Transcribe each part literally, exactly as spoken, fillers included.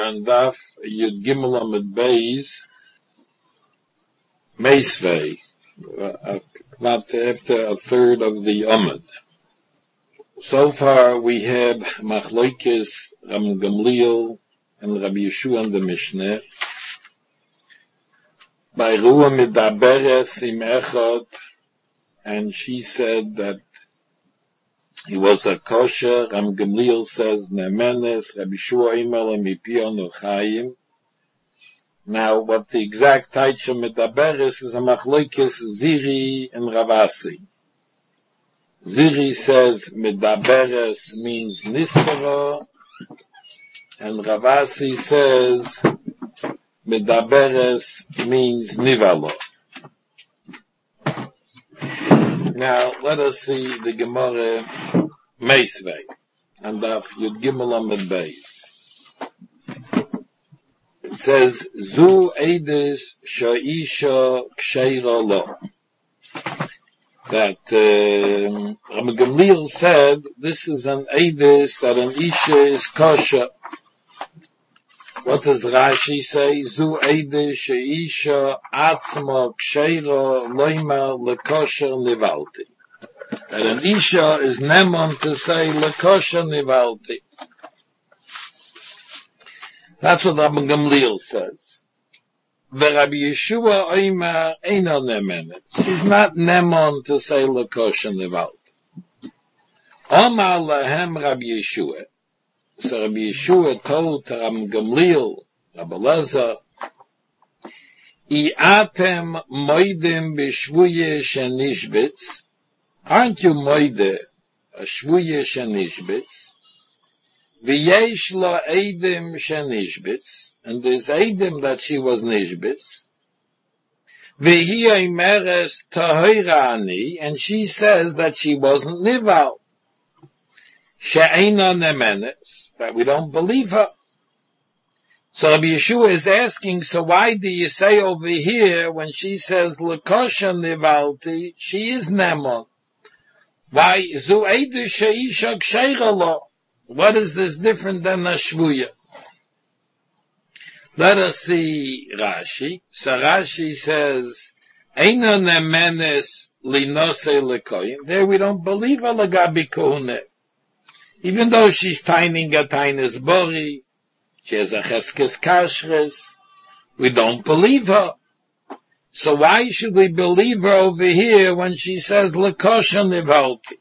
on Daf Yud Gimel Amud Beis Meisvei, about after a third of the Amud. So far we have Machlokes Ram Gamliel and Rabbi Yeshua and the Mishnah. By Ruah Midaberes im Echad, and she said that he was a kosher. Ram Gamliel says Nemenes, Rabbi Yeshua Imel Mipion Uchayim. Now, what the exact Taitcha Midaberes is a Machlokes Ziri and Ravasi. Ziri says Midaberes means Nispera, and Ravasi says Midaberes means Nivalo. Now, let us see the Gemara Meisvei, and Daf Yud Gimel Amud Beis. It says, Zu Eidis Sha'isha Ksheira Lo. That um, Rabbi Gamliel said, this is an Eidis that an Isha is kosher. What does Rashi say? Zu Eidis Sha'isha Atzma Ksheira Loima Lekosher Nivalti. That an Isha is nemon to say Lekosher Nivalti. That's what Rabbi Gamliel says. The Rabbi Yeshua Oima Eino Nemenet. She's not nemon to say Lekosher Nivalti. Omar Lahem Rabbi Yeshua. So Rabbi Yeshua told to Rabbi Gamliel, Rabbi Lezer, I'atem moidim b'shvuye shenishbitz. Aren't you moide a shvuye shenishbitz? V'yesh lo eidim shenishbitz. And there's eidim that she was nishbitz. V'hi oimeres tahoira ani. And she says that she wasn't nival. She'eina nemenes. That we don't believe her. So Rabbi Yeshua is asking, so why do you say over here, when she says, Lekosha nivalti, she is nemon? Why, zu eidu she'isha ksheira lo? What is this different than a shvuya? Let us see Rashi. So Rashi says, Eina nemenes linose lekoyin. There we don't believe her lagabi kohune. Even though she's tining a tainis bori, she has a cheskes kashres, we don't believe her. So why should we believe her over here when she says lekosha nivalti?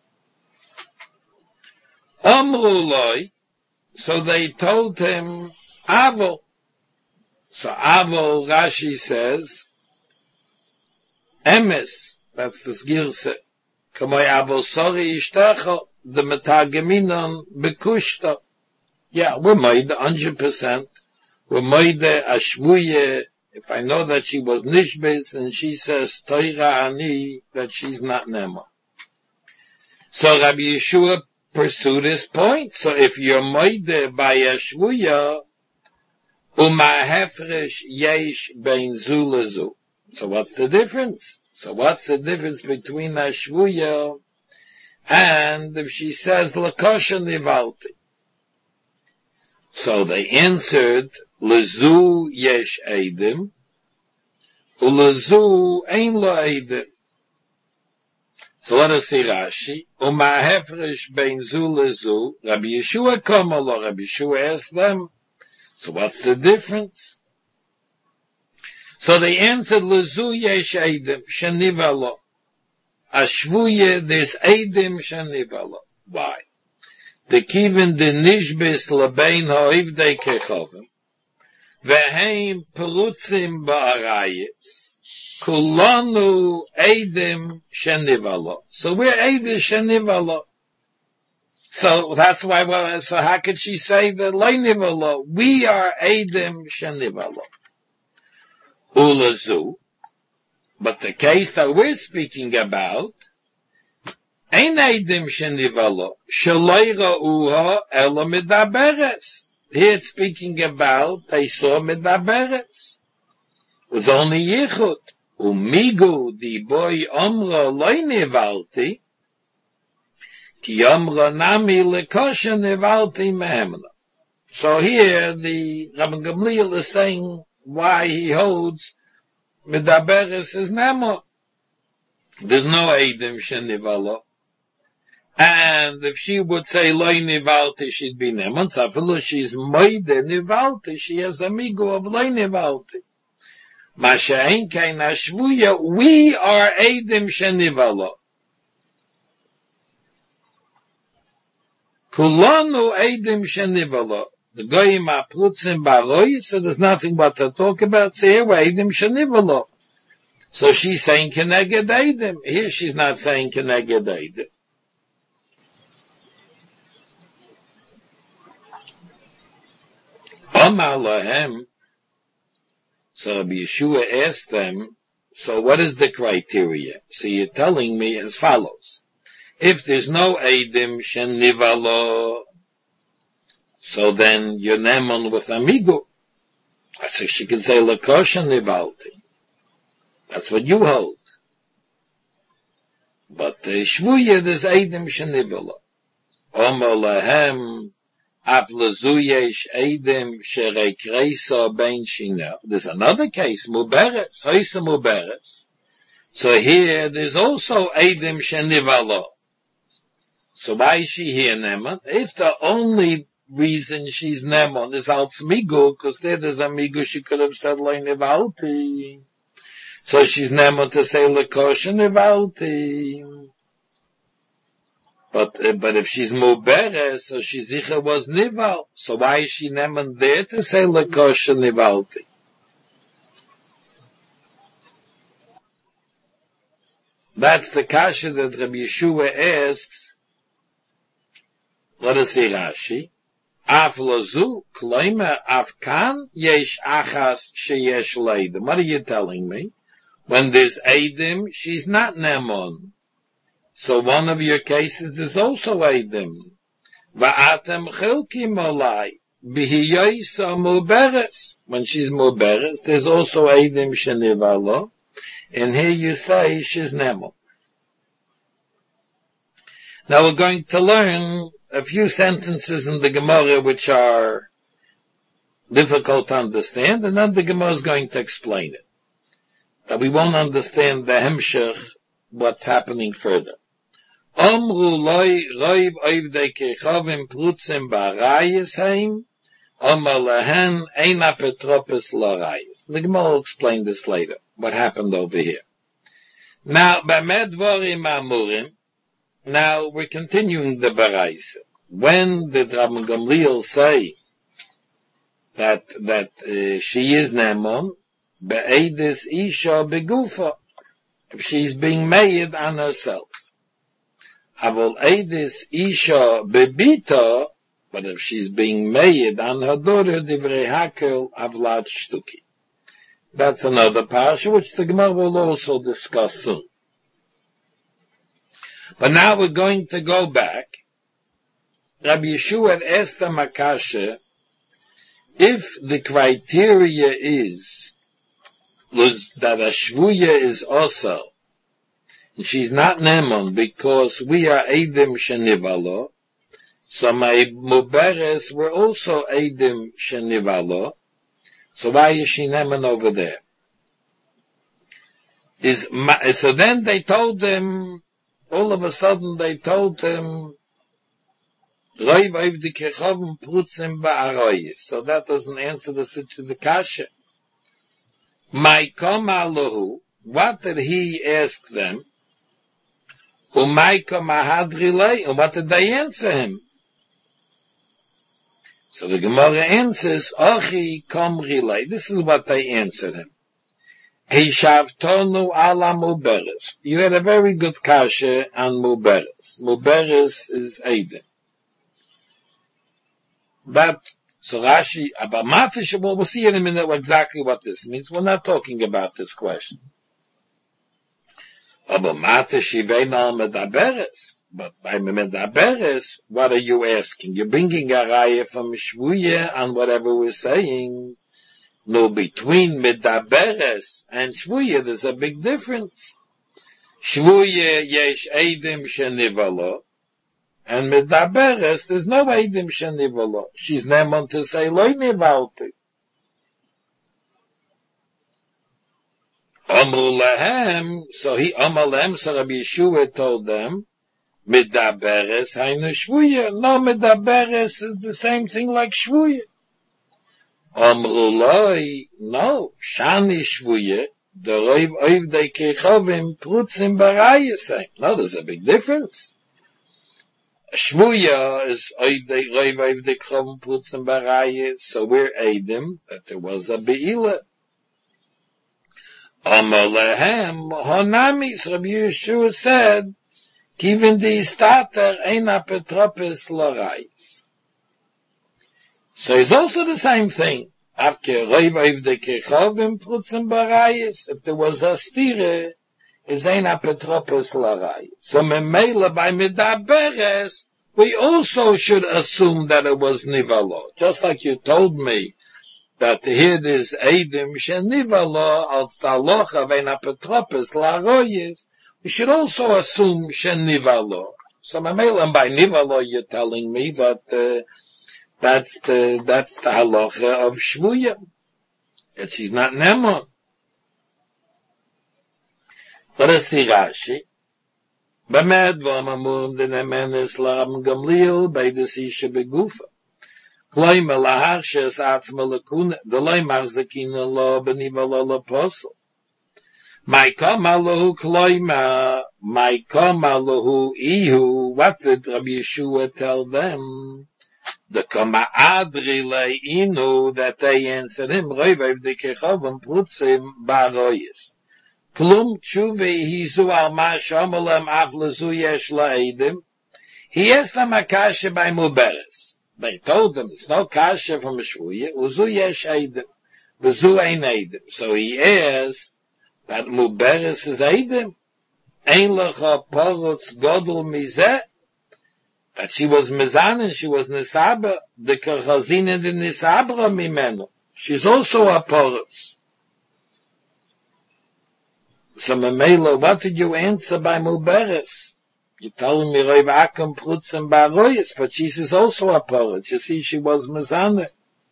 Amru loi, so they told him Avol. So Avol, Rashi says, Emes, that's the Girse, Kamoi Avol sori ishtecho, the metageminon bekushta. Yeah, we're made one hundred percent. We're made a shvuye. If I know that she was nishbis and she says toira ani, that she's not nema. So Rabbi Yeshua pursued his point. So if you're made by a shvuya, uma hefresh yesh bein zu lezu. So what's the difference? So what's the difference between a shvuya and if she says lekosha nivalti? So they answered, lezu yesh eidim, ulezu ein lo eidim. So let us see Rashi. Uma hefresh bein zu lezu. Rabbi Yeshua kamalo. Rabbi Yeshua asked them, so what's the difference? So they answered, lezu yesh eidim, shenivalo. Ashvuye, there's eidim shenivalo. Why? The kiven de nishbis lebein ha'ivdei kechovim, veheim perutzim ba'arayis, kulanu eidim shenivalo. So we're eidim shenivalo. So that's why, well, so how could she say that leinivalo? We are eidim shenivalo. Ulazu. But the case that we're speaking about, Ein eidim shenivalo, shaloira uha ela midaberes. Here it's speaking about, they saw midaberes. It was only yichud. Umigu di boy omra loy nivalti, ki omra nami lekosha nivalti mehemna. So here, the Rabban Gamliel is saying why he holds Medaberes is Nemo. There's no Eidim Shenivalo. And if she would say Loi Nivalti, she'd be Nemo. So if she's Moide Nivalti, she has a migo of Loi Nivalti. Masha'en Kain Ashvuya, we are Eidim Shenivalo. Kulanu Eidim Shenivalo. The Goyim are Plutzim Baroi, so there's nothing but to talk about. So here we're Eidim Shenivalo. So she's saying Keneged Eidim. Here she's not saying Keneged Eidim. Omar Lahem. So Rabbi Yeshua asked them, so what is the criteria? So you're telling me as follows. If there's no Eidim Shenivalo, so then you're Nemon with Amigo. So she can say Lakosh Nivalti. That's what you hold. But uh, Shvuya, there's Eidim Shenivalo. Omer Lahem, Af Lezuyesh Eidim Sherekreisa Ben Shina. There's another case, Muberes, Hoysa Muberes. So here, there's also Eidim Shenivalo. So why is she here, Nemon? If the only reason she's Nemon is Al Tzmigu, because there there's a Migu, she could have said Loi Nivalti. So she's Nemon to say Lakosh Nivalti. But, uh, but if she's Muberes, so she Zicha was Nival. So why is she Nemon there to say Lakosh Nivalti? That's the kasha that Rabbi Yeshua asks. Let us see Rashi. Af lozu, kloimer, af kan, yesh achas, sheyesh leidim. What are you telling me? When there's Eidim, she's not Nemon. So one of your cases is also Eidim. Va'atem chilkim olai, bihiyoysa muberes. When she's muberes, there's also Eidim shenivalo. And here you say she's Nemon. Now we're going to learn a few sentences in the Gemara which are difficult to understand, and then the Gemara is going to explain it. But we won't understand the hemshech, what's happening further. Omru loy roiv oivdei kechavim plutzim ba'arayis heim, omar lehen ein apetropes l'arayis. The Gemara will explain this later, what happened over here. Now, b'med dvorim amurim, now we're continuing the Baraisa. When did Rabban Gamliel say that that uh, she is Nemon? Be'edis isha begufa. If she's being made on herself. Avol edis isha bebita, but if she's being made on her daughter, divrei hakel avlat shtuki. That's another parasha which the Gemara will also discuss soon. But now we're going to go back. Rabbi Yeshua had asked the Makasha, if the criteria is that a Shvuya is also, and she's not Nemon because we are Eidim Shenivalo, so my Muberes were also Eidim Shenivalo, so why is she Nemon over there? Is, so then they told them, all of a sudden they told him, so that doesn't answer the situation, the kasha. My kamalahu, what did he ask them? And what did they answer him? So the Gemara answers, Ochi kom rilay. This is what they answered him. Hishavtonu ala muberes. You had a very good kasha on muberes. Muberes is Eidim. But, so Rashi, about Matish, well, we'll see in a minute exactly what this means. We're not talking about this question. About Matish, Yivein medaberes. But by medaberes, what are you asking? You're bringing a raya from Shvuya on whatever we're saying. No, between medaberes and Shvuya, there's a big difference. Shvuya yesh eidim shenivalo. And medaberes, there's no Eidim Shenivala. She's nemon to say, Loi Nivalti. Amru Lahem, so he, Amar Lahem, so Rabbi Yeshua told them, medaberes, hainu Shvuya. No, medaberes is the same thing like Shvuya. Amru Loi, no, Shani Shvuya, the Roiv Oivdei Kechovim, Prutzim Barayasem. No, there's a big difference. Shvuya is Oivdei, Roiv Oivdei Kechovim, Prutzim Barayas, so we're Eidim, that there was a Be'ilah. Amar Lehem, Honami, so Rabbi Yeshua said, Kivin di starter ein apotropos l'rayis. So it's also the same thing. After Roiv Oivdei Kechovim Prutzim Barayis, if there was a stire, is ein apotropos l'rayis. So memela by medaberes, we also should assume that it was nivalo. Just like you told me that here there's Eidim Shenivalo als Talocha vein apotropos l'rayis, we should also assume Shenivalo. So memela by nivalo you're telling me, but uh, That's the, that's the halacha of Shvuya. That she's not Nemon. Let us see Rashi. Bamed v'amamurim de nemenes l'Rabban Gamliel beides isha begufa. Kloime lahar she'es atzma l'kuna, d'loi marzakina lo b'nivalo l'posel. Maika malahu kloime, maika malahu ihu, what did Rabbi Yeshua tell them? The Kama Adri Le'inu, that they answered him, Roiv Oivdei Kechovim Prutzim Baroyis. Plum Tshuvi Hizu Al Ma Shomelem Af Lezu Yesh La'edim. He asked them a kasha by Muberes. They told him, it's no kasha from Shvuya, Uzu Yesh Eidim. Uzu Ein Eidim. So he asked that Muberes is Eidim. Ein Lecha Porutz Godel Mizeh. That she was Mizan and she was Nisaba, the Kachazin and the Nisabra Mimeno. She's also a Porus. So Memela, what did you answer by Muberes? You're telling me Roiv Akum Prutzim Baroyis, but she is also a Porus. You see, she was Mizan.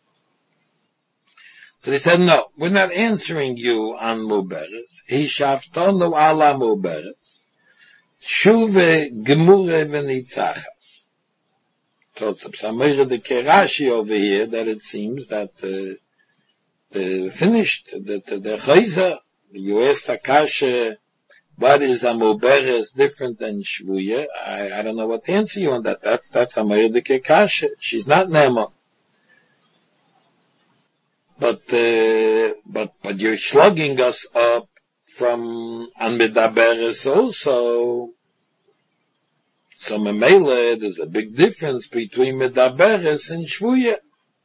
So they said, no, we're not answering you on Muberes. He shaftonu ala Muberes. Shuve gemure v'nitzachas. So it's a Samira de Kerashi over here that it seems that uh, the finished, that the, the Chayza, you asked Akasha, what is a Muberes different than Shvuya? I, I don't know what to answer you on that. That's, that's Samira de Kerashi. She's not Nema. But, uh, but, but you're slugging us up from Anmedaberes also. So Memele, there's a big difference between Medaberes and Shvuya.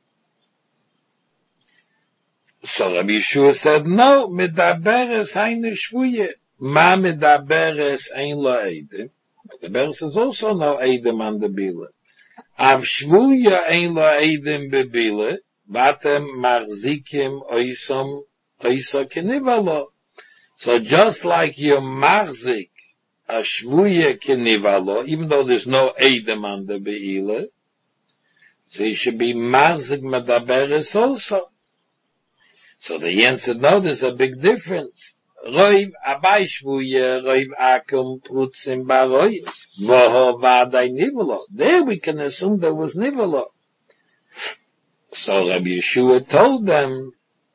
So Rabbi Yeshua said, no, Medaberes hainu Shvuya. Ma Medaberes ein lo Eidim. Medaberes is also no Eidim on the Bila. Av Shvuya ein lo Eidim bebila, batem marzikim oisom oisa kenivalo. So just like your marzik, a shvuya kenivalo, even though there's no Eidim on the Be'ila, so he should be marzik medaberes also. So the answer, no, there's a big difference. Roiv abai shvuya, roiv akum prutzim baroyis, voho vaday nivalo. There we can assume there was nivalo. So Rabbi Yeshua told them,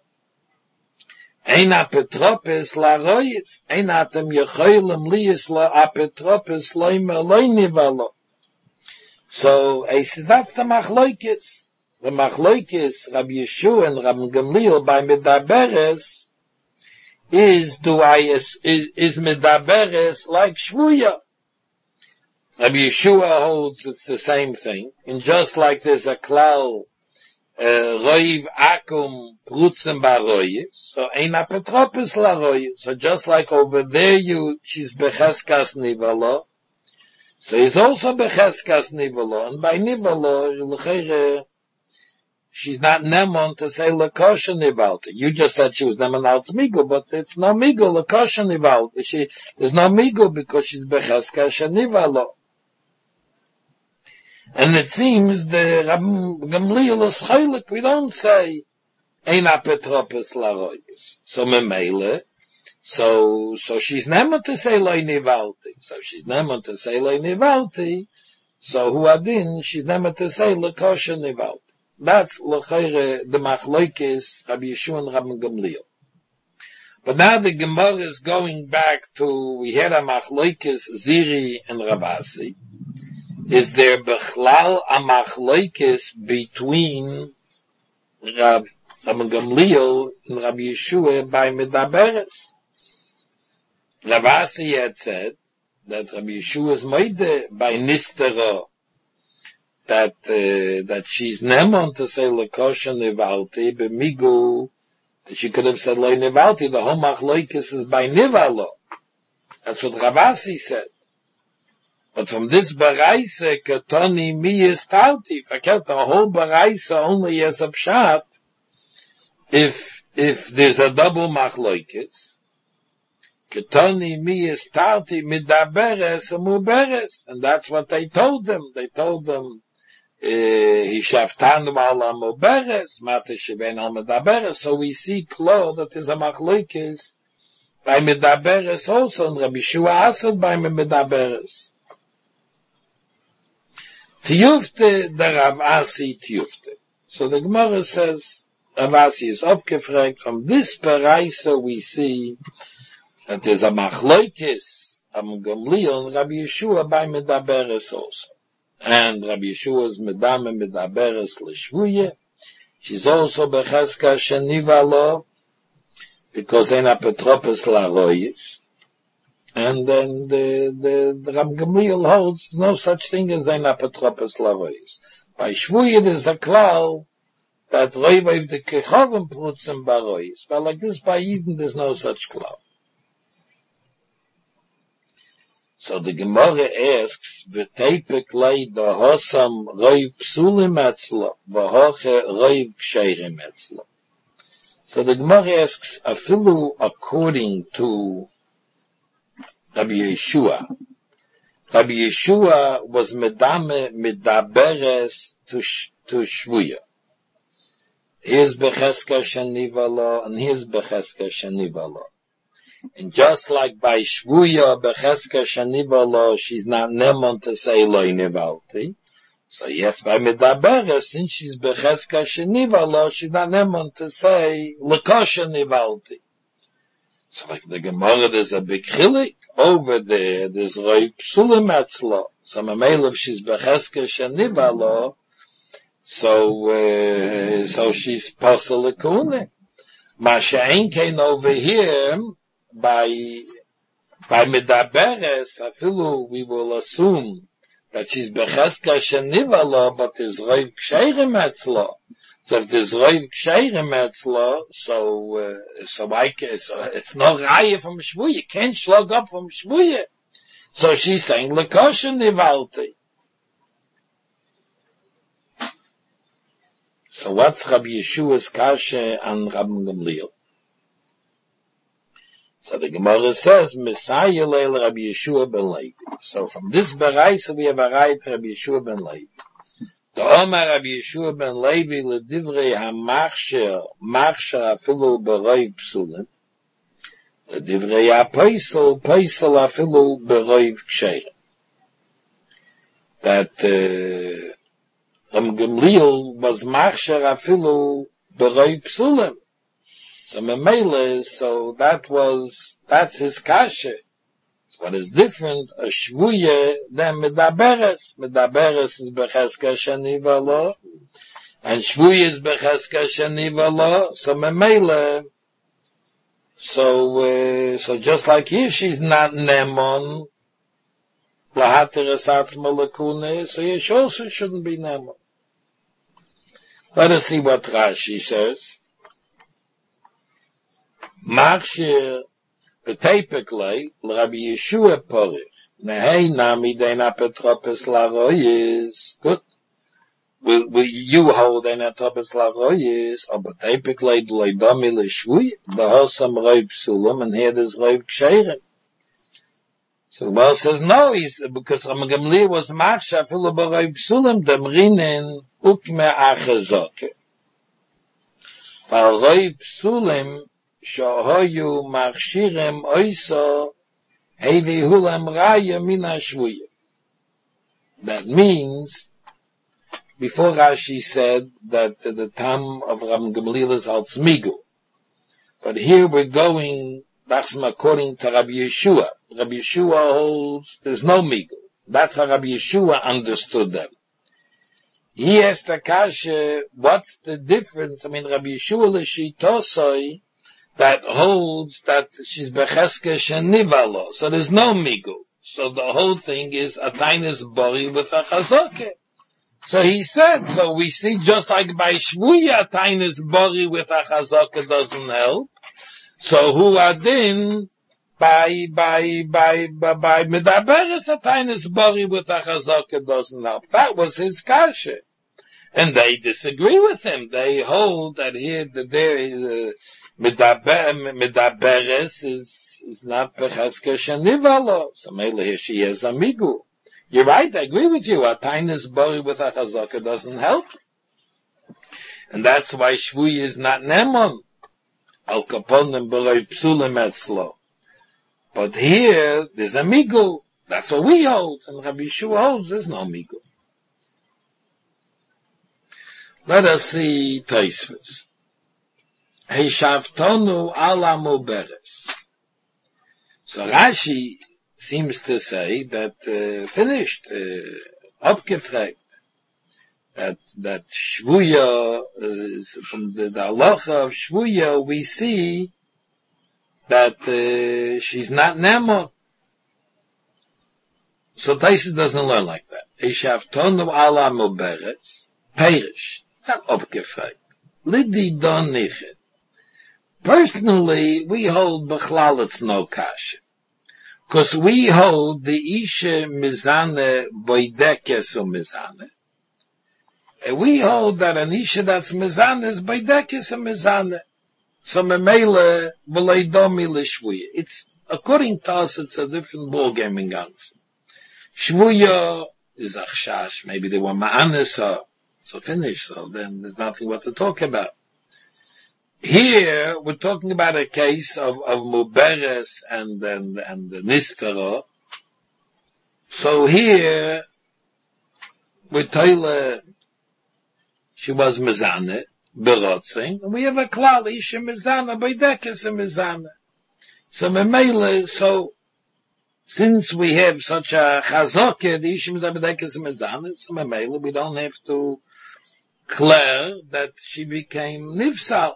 Ein apotropos l'royis, ein atem yecholim liyis l'apotropos loime loinivalo. So, he says, that's the machloikis. The machloikis, Rabbi Yeshua and Rabban Gamliel by Medaberes, is, do I, is, is Medaberes like Shvuya. Rabbi Yeshua holds it's the same thing, and just like there's a klal, Roiv akum prutzim baroyis, so ein apotropos laroyis. So just like over there, you she's becheskas nivalo, so he's also becheskas nivalo, and by nivalo, she's not nemon to say lakosha nivalta. You just said she was nemon al migo, but it's no migo lakosha nivalta. She there's no migo because she's becheskas nivalo. And it seems the Rabbi Gamliel is chaylik, we don't say, ein apotropos laroyis. So memele, so, so she's never to say loy nivalti. So she's never to say loy nivalti. So who adin, she's never to say lekosher nivalti. That's l'chayre the machloikis Rabbi Yeshua and Rabbi Gamliel. But now the Gemara is going back to, we had a machloikis Ziri and Ravasi. Is there bechlal a machloikis between Rab, Rabbi Gamliel and Rabbi Yeshua by Medaberes? Ravasi had said that Rabbi Yeshua's moide by Nistera, that uh, that she's nemon to say lekosha nivalti b'migu, that she could have said lo nivalti. The whole machloikis is by nivalo. That's what Ravasi said. But from this baraisa katoni mi is tauti. Forget the whole baraisa only as a pshat. If if there's a double machloikis, katoni mi is tauti midaberes muberes, and that's what they told them. They told them. Hishaftanu ala muberes, mate sheben al medaberes. So we see clear that there's a machloikis by medaberes also, and Rabbi Yeshua asad by medaberes. Tiyufte der Rav Asi tiyufte. So the Gemara says Rav Asi is abgefragt. From this beraisa we see that there's a machloikis am Gamliel and Rabbi Yeshua by medaberes also. And Rabbi Yeshua's medame medaberes l'shvuye. She's also becheska sheniva lo, because ein apotropos laroyis. And then the, the, the Rabbi Gamliel holds no such thing as ein apotropos laroyis. By shvuye there's a klal that roiv the kechovim prutzim baroyis. But like this by Eden there's no such klal. So the Gemara asks, v'teipek lei da hosam roiv psulim etzlo, v'hoche roiv ksherim etzlo. So the Gemara asks, afilu according to Rabbi Yeshua. Rabbi Yeshua was medame medaberes to, to shvuya. Here's becheska shenivalo, and here's becheska shenivalo. And just like by Shvuya, Becheska Shanivalo, she's not nemon to say Loi Nivalti. So yes, by Medaberes, since she's Becheska Shanivalo, she's not nemon to say Lekosha Nivalti. So like the Gemara, there's a big chilik over there, there's Roi Psulim Etzlo. So Mamel, if she's Becheska Shanivalo, so, uh, so she's Pasal Lekune. Masha Einkein over here, by by medaberes, afilu we will assume that she's becheska shenivalo, but there's roiv ksheirem etzlo. So if there's roiv ksheirem etzlo, so uh, so I can, so it's no raya from shvuye. You can't slug up from shvuye. So she's saying lekosha nivalti. So what's Rabbi Yeshua's kasha and Rabbi Gamliel? So the Gemara says, Messiah leil Rabbi Yeshua ben Levi. So from this beraisa we have a right Rabbi Yeshua ben Levi. The Omar Rabbi Yeshua ben Levi ledivrei ha-machsher, machsher afilu b'roiv psulim. Ledivrei ha-paisel, paisel afilu b'roiv ksheirem. That uh, Ram Gamliel was machsher afilu b'roiv psulim. So Memele, so that was, that's his kasha. So what is different, a shvuye than medaberes. Medaberes is becheska sheniva lo, and shvuye is becheska sheniva lo. So Memele, so, uh, so just like here, she's not nemon, lahateres atzma lekune, so here she also shouldn't be nemon. Let us see what Rashi says. Machshir v'teipeklei l'Rabbi Yeshua porich nehei nami dein apotropos laroyis. Good. Will, will you hold dein apotropos laroyis? Aber teipeklei d'leidomi l'shvui the hosam roiv psulim, and here there's roiv ksheirem. So the Gemara says, no, he's, because Rabbi Gamliel was Maksha, Afilu B'Roi Psulim, Demrinin, Ukme Achazoke. V'Roi Psulim, Shohoyu Machshirem Oiso, Hevi Hulam Raya Mina Shvuya. That means, before Rashi said that uh, the time of Rabbi Gamliel is al Tzmigu. But here we're going, that's according to Rabbi Yeshua. Rabbi Yeshua holds there's no Migu. That's how Rabbi Yeshua understood them. He asked Akasha, what's the difference? I mean, Rabbi Yeshua l'shitosoi, that holds that she's becheske shenivalo. So there's no Migu. So the whole thing is a tainis bori with a chazoke. So he said, so we see just like by Shvuya, tainis bori with a chazoke doesn't help. So who adin by by by by by medaberes a tainis bori with a chazoke doesn't help. That was his kasha, and they disagree with him. They hold that here that there is uh, medaberes is is not becheske shenivalo. So maybe here she is a migu. You're right, I agree with you. A tainis bori with a chazoke doesn't help, and that's why Shvuya is not nemon. Al kaponim b'roi psulim etzlo. But here, there's a migu. That's what we hold. And Rabbi Yeshua holds there's no migu. Let us see Tosfos. Heishavtonu ala muberes. So Rashi seems to say that, uh, finished, uh, abgefragt. That, that Shvuya, uh, from the, the halacha of Shvuya, we see that, uh, she's not Nemo. So Tosfos doesn't learn like that. Eshavtonu ala muberetz, perish. It's not abgefragt. Lidi don nichet. Personally, we hold Bechlal it's no kasha. Because we hold the Isha Mizane Boidekes or Mizane. And we hold that an Isha that's Mizane is Boidekes or Mizane. So Memele V'leidomi L'Shvuya. It's, according to us, it's a different ballgame in Gansen. Shvuya is Achshash. Maybe they were Ma'anis, so, so finished, so then there's nothing what to talk about. Here, we're talking about a case of, of Muberes and, and, and the Nistara. So here, with Toile, she was Mezane, Berotzing, and we have a klal, Isha Mezane, Boidekes Mezane. So Memele, so, since we have such a Chazoke, the Isha Mezane, Boidekes Mezane, so Memele, we don't have to declare that she became Nifsal.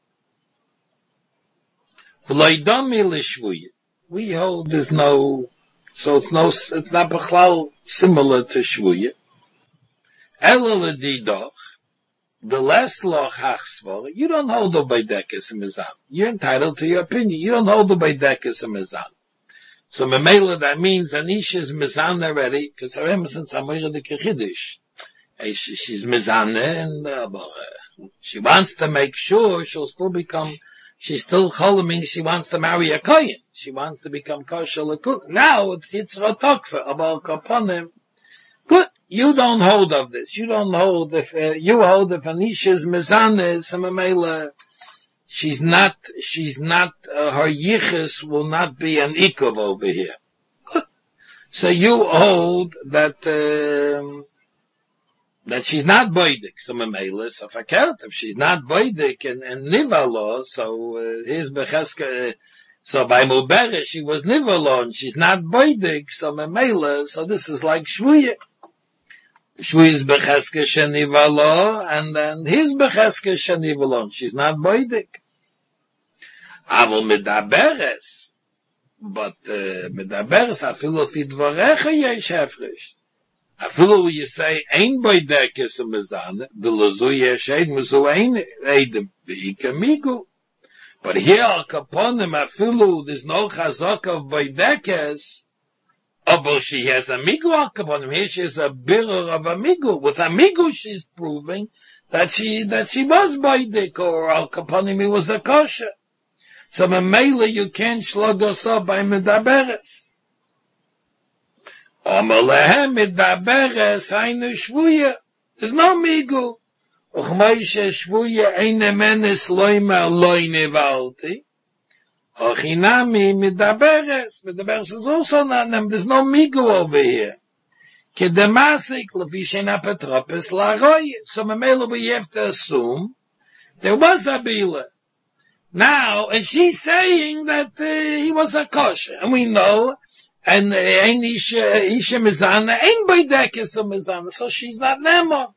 We hold there's no, so it's no, it's not bechlal similar to Shvuya. Ela l'didoch, the last loch hachsvar, you don't hold the Boidekes and Mizan. You're entitled to your opinion. You don't hold the Boidekes and Mizan. So Memela, that means Anisha is Mizan already, because her since Amira the Kechidish. She's Mizan, and uh, she wants to make sure she'll still become She's still cholaming, she wants to marry a kohen. She wants to become kosher l'kuk. Now it's Yitzra Tokfa, about Kaponim. Good, you don't hold of this. You don't hold, if, uh, you hold if Anisha's Mizane, Samamela, she's not, she's not, uh, her yichus will not be an ikov over here. Good. So you hold that, um, that she's not boidik, so memela, so fakert, if she's not boidik and, and nivalo, so, uh, his becheska, uh, so by mubere, she was nivalo, and she's not boidik, so memela, so this is like shvuya. Shvuya's becheska shenivalo, and then his becheska shenivalo, she's not boidik. Avol medaberes, but, uh, medaberes, afilu fi dvorecha yesh hefresh. Afilu you say, ein boidekes a mezane, the lozu yeshed mezu ein eidem, ve'ika migu. But here, al kaponim, afilu, there's no chazak of boidekes, but she has a migu al kaponim, here she has a birur of a migu. With a migu she's proving that she, that she was boidek, or al kaponim he was a kosher. So memela you can't shlog us up by medaberes. Amalehem midaberes hainu shvuya. There's no migu. Uchmeishe shvuya eine menes loima loine valti. Ochinami midaberes. Midaberes is also not them. There's no migu over here. Kedemasik lefishen apotropos laroy. So memelo we have to assume there was a bila. Now, and she's saying that uh, he was a kosher, and we know, and ein isha isha mizana, ein boydekes of mizana, so she's not nemo.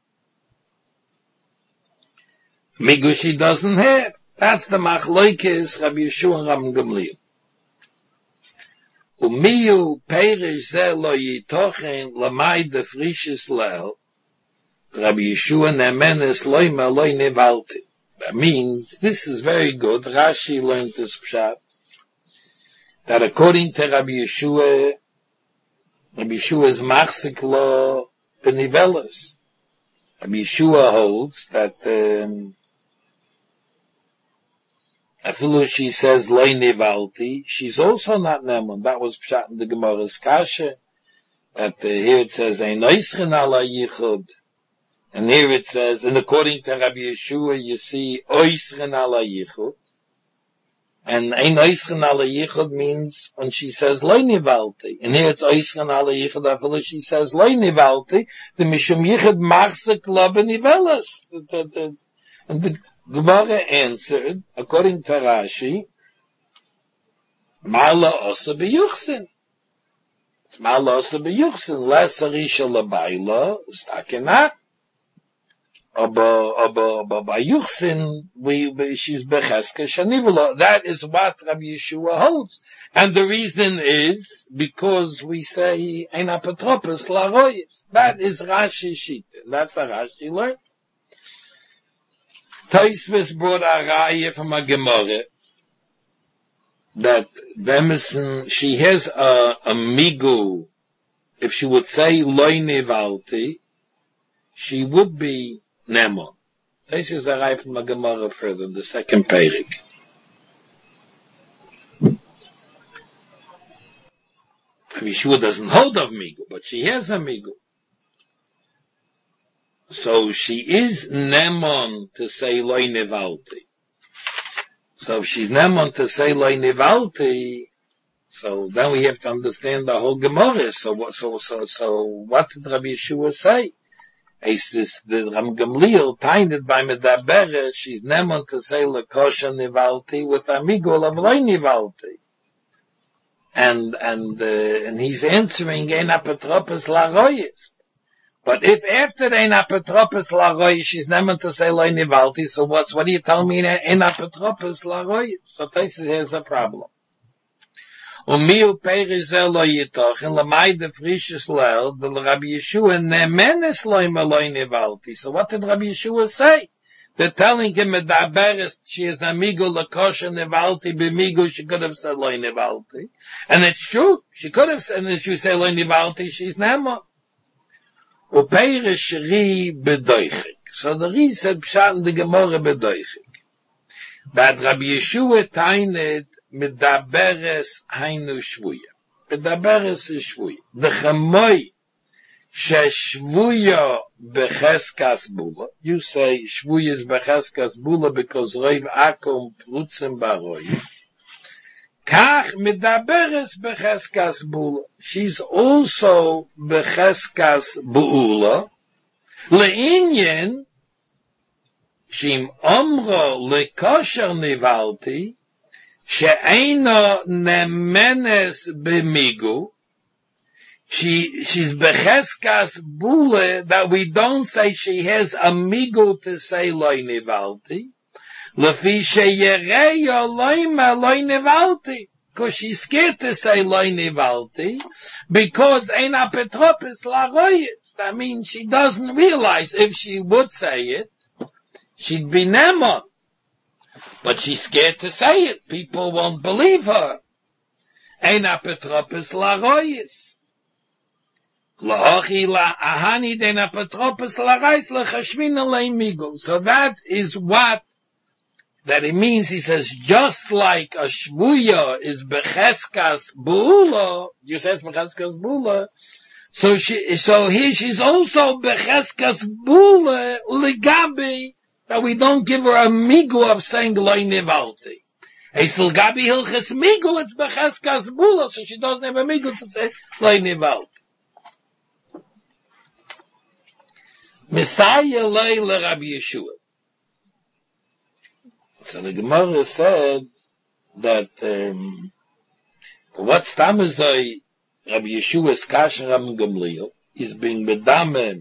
Migu she doesn't have. That's the machloikes Rabbi Yeshua and Rabbi Gamliel. Umiyu perish ze lo yitochen lamai de frishes lel. Rabbi Yeshua nemenes loima loi nevalti. That means, this is very good. Rashi learned this pshat. That according to Rabbi Yeshua, Rabbi Yeshua's machzik lo benivelas. Rabbi Yeshua holds that, um, Afilu she says loy nevalti, she's also not neman. That was pshat in the Gemara's kasha. That uh, here it says ein oischen ala yichud, and here it says, and according to Rabbi Yeshua, you see oischen ala yichud, and ein oischen ala yichud means when she says loy nevalti, and here it's oischen ala yichud. Afilu she says loy nevalti, the mishum yichud machzik lo benivelas. And the Gemara answered, according to Rashi, Mala osa b'yuchsin. It's Mala osa b'yuchsin. Less arisha l'bayla, stakenat. Aba, aba, aba, b'yuchsin, we, she's becheska shanivula. That is what Rabbi Yeshua holds. And the reason is, because we say, ein apotropos laroyis. That is Rashi shita. That's how Rashi learned. Tosfos brought a raya from a Gemara that Bemison, she has a, a migu. If she would say loy nevalti, she would be nemo. This is a raya from a Gemara further, the second perik. Yeshua doesn't hold of migu, but she has a migu. So she is nemon to say loy nevalti. So if she's nemon to say loy nevalti, so then we have to understand the whole Gemara. So what? So so so what did Rabbi Yeshua say? Is this the Ram Gamliel tainted by medabere? She's nemon to say lekosha nevalti with amigul of loy nevalti, and and uh, and he's answering ein apotropos laroyis. But if after the ein apotropos laroy, she's never to say loy nevalti, so what's, what do you tell me in ein apotropos laroy? So this here's a problem. Umiu perish ze lo yitochen, lamai de frishes lel, the Rabbi Yeshua nemenes loy loy nevalti. So what did Rabbi Yeshua say? They're telling him medaberes, she is amigo lakosha nevalti, b'migo, she could have said loy nevalti. And it's true, she could have said, and if you say loy nevalti, she's nemo. Uperish ri bedoichik. So the Ri said pshat in the Gemara bedoichik. But Rabbi Yeshua tained medaberes hainu shvuya. Medaberes is shvuya. The chamoi she shvuya becheskas bula. You say shvuya is becheskas bula because reiv akum prutzim baroyis. Kach medaberes becheskas bula. She's also becheskas buula. Le'inyen, shim omro lekosher nivalti, she'eino nemenes b'migu. She, she's becheskas bula, that we don't say she has a migu to say loy nivalti. Lefi she'yereyo loyma loy nivalti. Because she's scared to say loy nivalti, because ein apotropos laroyis. That means she doesn't realize if she would say it, she'd be nemon. But she's scared to say it. People won't believe her. Ein apotropos laroyis. La'ochi la'ahani den apotropos laroyis lechashvina le'imigo. So that is what that it means. He says, just like a shvuya is becheskas bu'ula, you say it's becheskas bu'ula, So she, so here she's also becheskas bula legabi, that we don't give her a migu of saying loy nivalti. Hey, still gabi hilches migu, it's becheskas bula, so she doesn't have a migu to say loy nivalti. Messiah loy le Rabbi Yeshua. So the Gemara said that, um, what's tamazoi Rabbi Yeshua's kasher Rabbi Gamliel is being medame,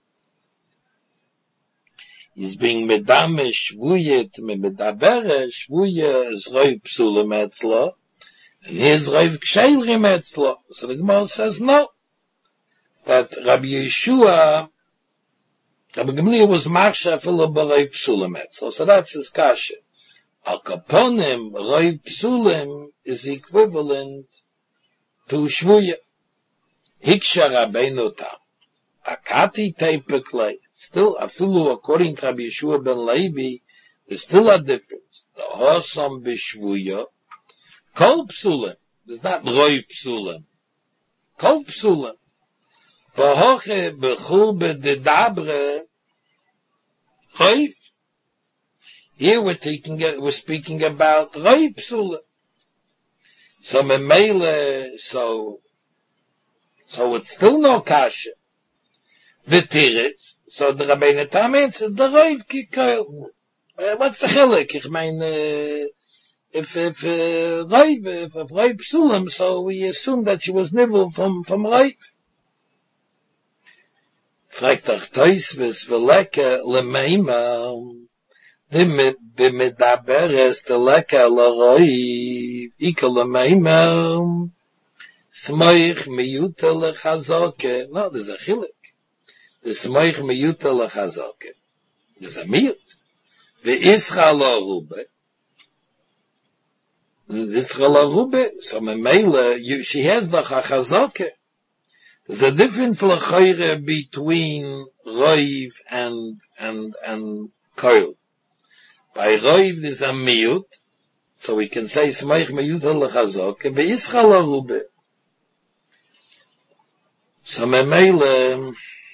is being medame shvuyet me medabere shvuye is roiv psula metzla, and here's roiv ksheilri metzla. So the Gemara says no, that Rabbi Yeshua, Rabbi Gamliel was marsha full of roiv psula metzla. So that's his kasher. Al kaponim roiv psulim is equivalent to shvuya. Hiksha Rabbeinu tam. Akati teipeklei. Still, afilu according to Rabbi Yeshua ben Levi, there's still a difference. The hosam b'shvuya, kol psulim. There's not roiv psulim. Kol psulim. V'hoche b'chul b'dedabre, roiv. Here we're taking, we're speaking about roiv psulim. So memele, so, so it's still no kasha. The tiritz, so the Rabbeinu Tam answered, the roiv kikoil. Uh, what's the chilek? Ich mein, uh, if, if, uh, roiv, if, if roiv psulim, so we assume that she was nivel from, from roiv. Fragt ach Toisves, veleke lemeima, b'medaberes teleka l'roiv, ika lemeima, smoich miyuta lechazoke. No, there's a chilek. The smoich miyuta lechazoke. There's a miyut. Ve'ischa lo rube. Ischa lo rube. So memele, she has the chazoke. There's a difference l'chayre between roiv and, and, and koil. By roiv there's a miyut. So we can say smoich miyuta lechazoke. Ve'ischa lo rube. So memele,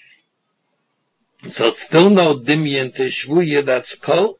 so it's still no dimyan to shvuya that's kol.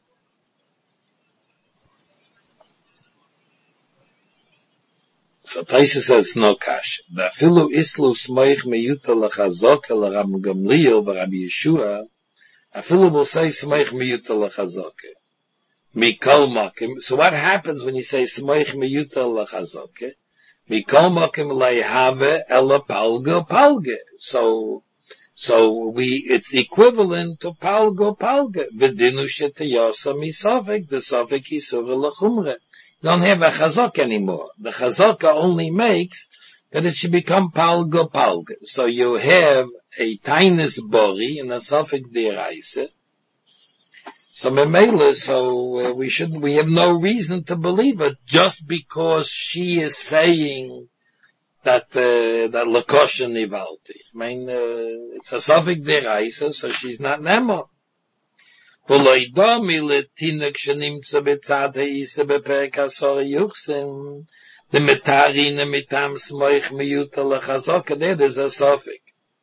So Taisha says no kash. The afilu islu smoich meyuta lechazoke l'Rabbi Gamliel v'Rabbi Yeshua. Afilu will say smoich meyuta lechazoke. Mikol makim. So what happens when you say smoich meyuta lechazoke? Mikol makim leihave ela palga palga. So, so we, it's equivalent to palga palga. V'dinu shetayasa misafek, the safek yisura lechumre. Don't have a chazak anymore. The chazaka only makes that it should become palga palga. So you have a tainus bori and a safek deraisa. So memela, so uh, we should, we have no reason to believe it just because she is saying that, uh, that lakosha nivalti. I mean, uh, it's a safek deraisa, so she's not nema. V'loidomi letinek shenimtza b'tzad ha'isa b'perek asor yuchsin, the metarina mitam smoich miyuta lechazoka, there there's a safek.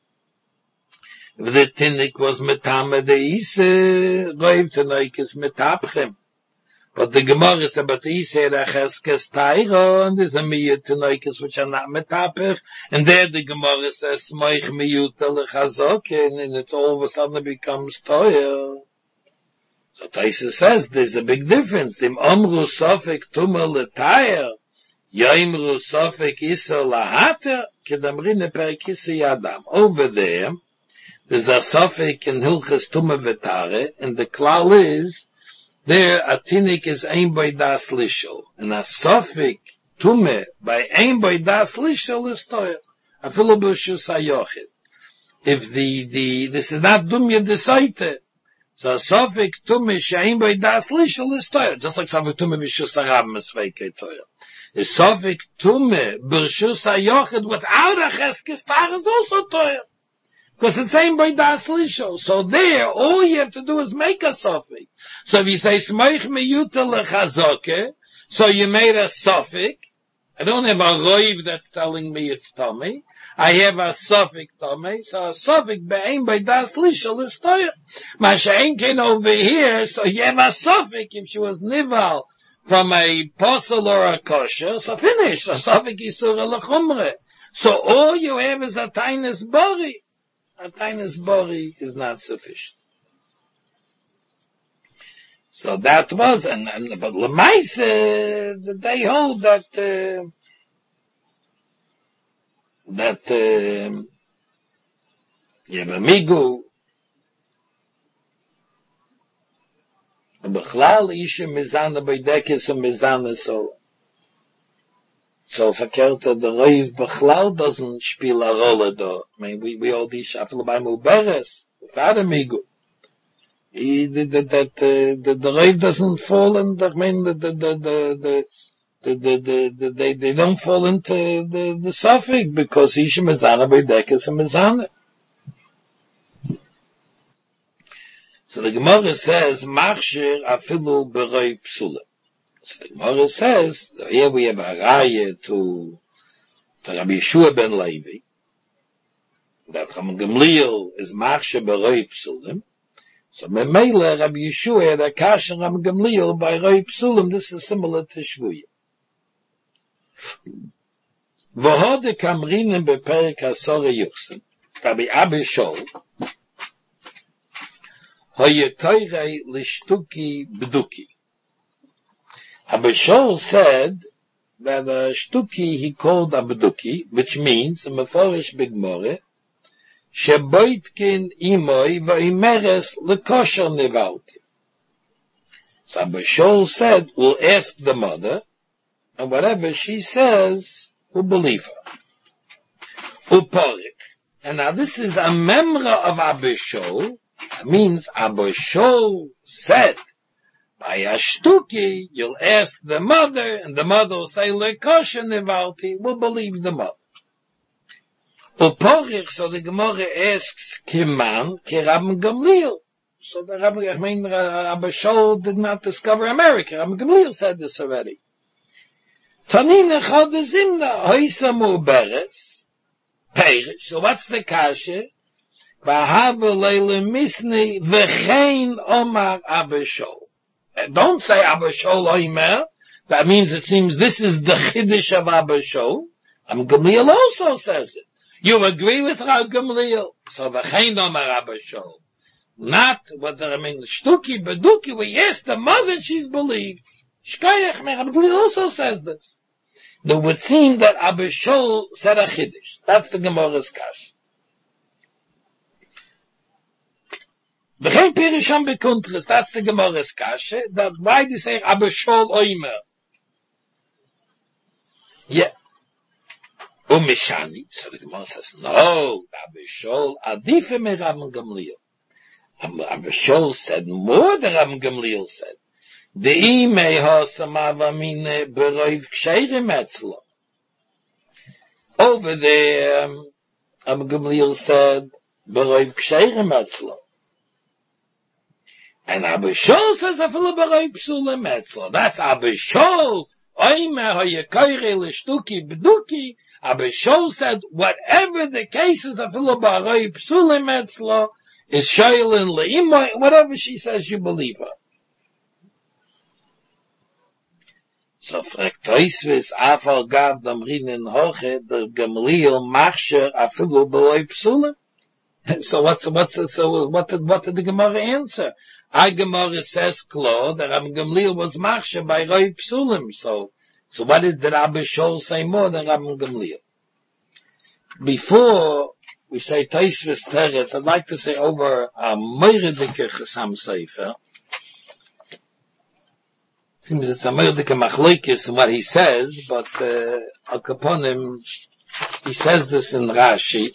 If the tinik was metame de'isa, roiv tenoik is metapchem. But the Gemara said, but he said, acheskes taira, and there's a miyut tenoikes which are not metapech, and there the Gemara says, smoich miyuta lechazoka, and it's all of a sudden it becomes toya. So Taisa says, there's a big difference. Im omru sofek tuma letayr, yoimru sofek isa lahater, kedamrine per kisa yadam. Over there, there's a sofek in hilches tuma vetare, and the klal is, there a tinik is ein by das lishel, and a sofek tume by ein by das lishel is toyer. A filobushu sayochit. If the, the, this is not dumya desaite, so sofik tume she'im by das lishel is toyer, just like sofik tume b'shus harabim is feikei toyer. The sofik tume b'shus hayochid without a cheskes tar is also toyer, because it's same by das lishel. So there, all you have to do is make a sofik. So if you say smoich miyuta lechazoke, so you made a sofik. I don't have a roiv that's telling me it's tummy. I have a suffix tome, so a suffix be'ein by das lishal is toya. Ma she'ein ken over here, so you have a suffix if she was nival from a posel or a kosher, so finish, a suffix isura lechumre. So all you have is a tainis bori. A tainis bori is not sufficient. So that was, and, and but Lemaise, uh, they hold that, uh, that, uh, Yevamigu, Bechlal Isha Mizana Beidekis and Mizana so. So verkehrt the Reiv Bechlal doesn't spiel a rolle da. I mean, we, we all die Shafel by Muberes, without a Migu. He did that, that, uh, the, the Reiv doesn't fall in, I mean, the, the, the, the, the, the, the, the, they, they don't fall into the, the suffix because Isha Mizana Beidekis and Mizana. So the Gemara says, Machshir afilu beroi psula. So the Gemara says, here we have a raya to, to Rabbi Yeshua ben Levi, that Rabbi Gamliel is Machshir beroi psulim. So Memele, Rabbi Yeshua had a kash and Rabbi Gamliel by roi psulim. This is similar to Shvuya. V'hode kamrinim beperik hasore yuchsin. Rabbi Abi Shol, Hoyekoirei lishtuki b'duki. Rabbi Shol said that a shtuki he called a b'duki, which means, a meforish b'gmore, sheboitkin imoi v'imeres lekosher nivalti. So Rabbi Shol said, we'll ask the mother, and whatever she says, we'll believe her. Uporik. And now this is a memra of Rabbi Shol. It means Abba Shol said, by a shtuki, you'll ask the mother, and the mother will say, lekosher nivalti, we'll believe the mother. Uporich, so the Gemara asks, kiman, ki Rabbi Gamliel. So the Rabbi, I mean, Abba Shol did not discover America. Rabbi Gamliel said this already. Tanina chodezimna, hoisa muberes, perish. So what's the kasha? Don't say Abba Shol Oimer. That means it seems this is the Chiddush of Abba Shol. And Gamliel also says it. You agree with Rav Gamliel. So V'chein Omar Abba Shol. Not what I mean, Shtuki, Beduki, we ask the mother, she's believed. Shkayach, Rav Gamliel also says this. It would seem that Abba Shol said a Chiddush. That's the Gemara's kash. The Chaim Pirisham Bekuntris, that's the Gemara's kashe, that why do you say Abba Shol Oimer? Yeah. Umishani, so the Gemara says, no, Abba Shol Adife me Rabbi Gamliel. Abba Shol said more than Rabbi Gamliel said. De'i mei ha'samava mine beroiv ksheirem etzlo. Over there, um, Rabbi Gamliel said, beroiv ksheirem etzlo. And Abba Shol says, afilu beroiv psulim etzlo. That's Abba Shol. Oimer ha'yekoire l'shtuki b'duki. Abba Shol said, whatever the case is, afilu beroiv psulim etzlo, is shoylin le'imoy, whatever she says, you believe her. So fragt Tosfos, afal gav damrin hoche, der Gamliel machsher afilu beroiv psulim. So what's, what's, so what did, what did the Gemara answer? Our Gemara says, Klo, that Rabbi Gamliel was machsher by roi psulim. So, so what did the Rabbi Shol say more than Rabbi Gamliel? Before we say Tosfos Teretz, I'd like to say over a Meiredike Chasam Sefer. Seems it's a Meiredike Machlokes in what he says, but, uh, Al Kaponim, he says this in Rashi.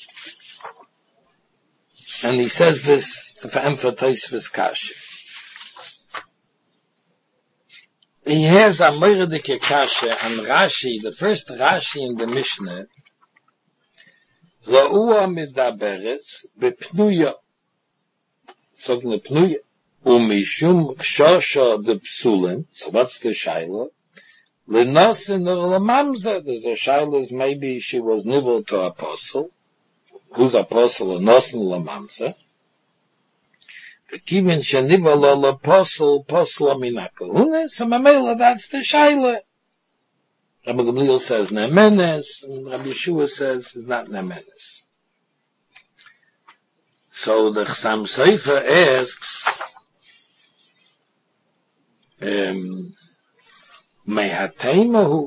And he says this to emphasize Tosfos Kasha. He has a Meiredike Kasha and Rashi, the first Rashi in the Mishnah, Ra'ua midaberes bepnuya. Sogen the pnuya. Umishum kshosha de psulim. So what's the shaila? L'nosin or l'mamzer. There's a shayla, maybe she was nivel to apostle. Who's apostle? L'nosin l'mamzer. V'kivin shenivel l'Apostle, apostle aminakal. Hune, so mamela, that's the shayla. Rabbi Gamliel says nemenes, and Rabbi Yeshua says it's not nemenes. So the Chassam Sofer asks, um, mehateimahu,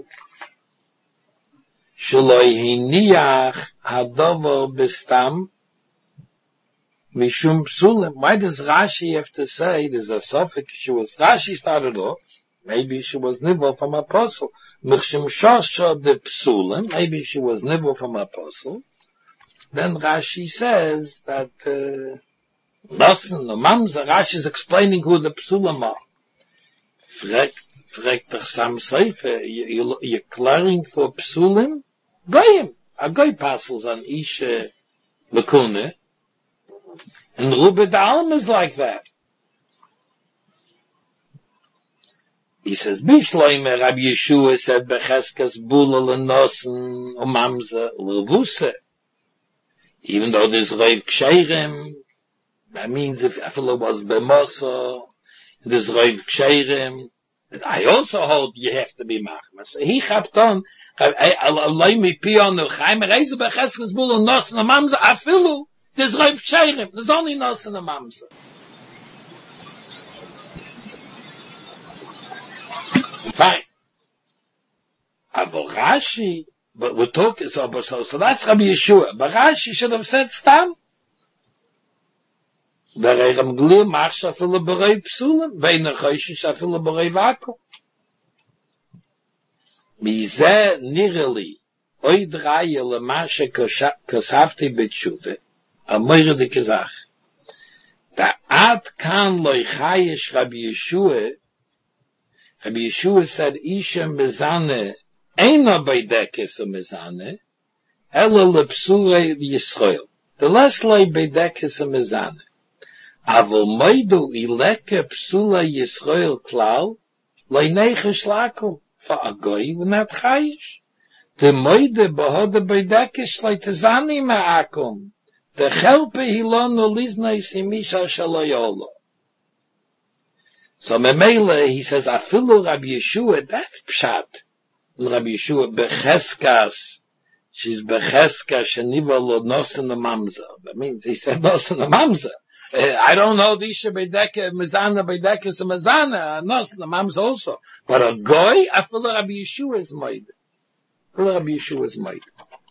sheloi hiniach hadover bestam, mishum psulim. Why does Rashi have to say, there's a sofik, she was, Rashi started off, maybe she was nivel from apostle. Mishum shosha de psulim, maybe she was nivel from apostle. Then Rashi says that, uh, Nosen, the Mamza, Rashi is explaining who the psulim are. Fregt, fregt the Chassam Sofer, you, you're clearing for psulim? Goyim. A goy parcels on Isha Lakune. And Rubed Alm is like that. He says, Bishloime, Rabbi Yeshua said, Becheskas bula l'nosen umamza l'vuse. Even though there's Reiv Ksheirem, that means if Afila was Bemosa, there's Reiv Ksheirem, I also hold you have to be Machma. So he chapped on, Aloimi Pion, Chaim Reise Becheskas bula l'nosen umamza, Afilu, there's Reiv Ksheirem, there's only nosen umamza. Fine. But Rashi, but we're talking, so, so, so that's Rabbi Yeshua. But Rashi should have said Stam. Berei Gamliel mach shafilu berei psulim, veina choishi shafilu berei vakum. Mizeh nireli, oid raya lemashe kosafti betshuve, amoyre de kezach. Da ad kan loy chayesh Rabbi Yeshua, Rabbi Yeshua said, Isha mezane, eina beidekes mezane, ela lepsure Yisrael. The less lay beidekes mezane. Avol moidu ileke psula Yisrael klal, lay nechesh lakum, fa agoi v'nat chayish. The moide behode beidekes lay tezani ma'akum, the chelpe hilonu liznei simisha shaloyolo. So Memele, he says, Afilu Rabbi Yeshua, that's pshat. Rabbi Yeshua, Becheskas, she's Becheskas, Sheniva lo nosen the mamza. That means, he said nosen the mamza. Uh, I don't know, Disha Beideke, Mezana, Beideke, so Mezana, nosen the mamza also. But a goy, Afilu Rabbi Yeshua is made. Afilu Rabbi Yeshua is made.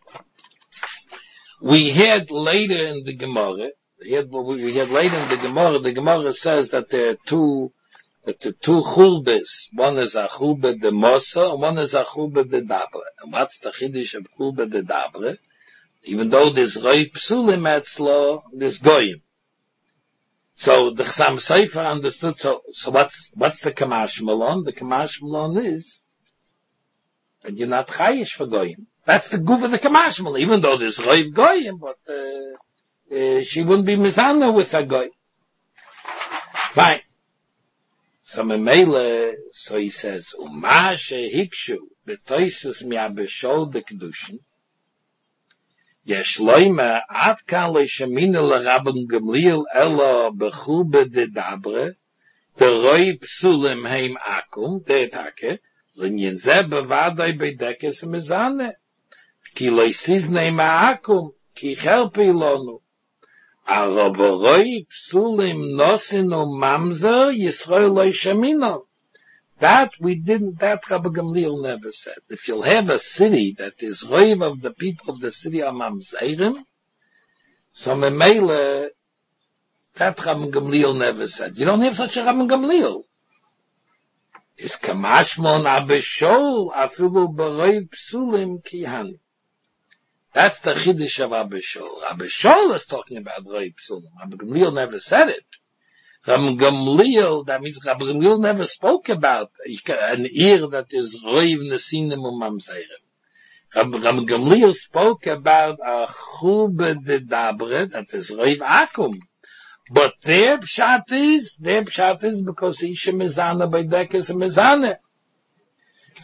We had later in the Gemara, we had, we had later in the Gemara, the Gemara says that there are two, that the two chulbes, one is a chulbe de Mosa, and one is a chulbe de Dabre. And what's the chiddush of chulbe de Dabre? Even though there's roi psulim etzlo, there's goyim. So the Chassam Sofer understood, so, so what's, what's the Kamash Malon? The Kamash Malon is that you're not chayish for goyim. That's the goof of the Kamash Malon, even though there's roi goyim, but, uh, uh, she wouldn't be mizana with a goy. Fine. So Memele, so he says, Uma shehikshu betoisus mi'abeshol dekdushin, yesh loime ad kan le'shemina l'Rabban Gamliel ela bechube de dabre, the roi psulim heim akum, de etake, l'nyin ze bevadai beidekes mezane, ki le'sizne ma'akum, ki chelpi lonu. Aravoroi psulim nosinu mamzer Yisrael loy shemino. That we didn't, that Rabbi Gamliel never said. If you'll have a city that is roiv of the people of the city are mamzerim, so memele, that Rabbi Gamliel never said. You don't have such a Rabbi Gamliel. Is kamashmon abeshol afilu beroi psulim kihani. That's the chiddush of Rabbi Shol. Rabbi Shol is talking about Roi Psulim. Rabbi Gamliel never said it. Rabbi Gamliel, that means Rabbi Gamliel never spoke about an ear that is Roi V'Nesinim U'Mamzerim. Rabbi Gamliel spoke about a Chube de Dabre, that is Roi V'Akum. But their pshat is, their pshat is because Isha Mizana by Dekes and Mizana.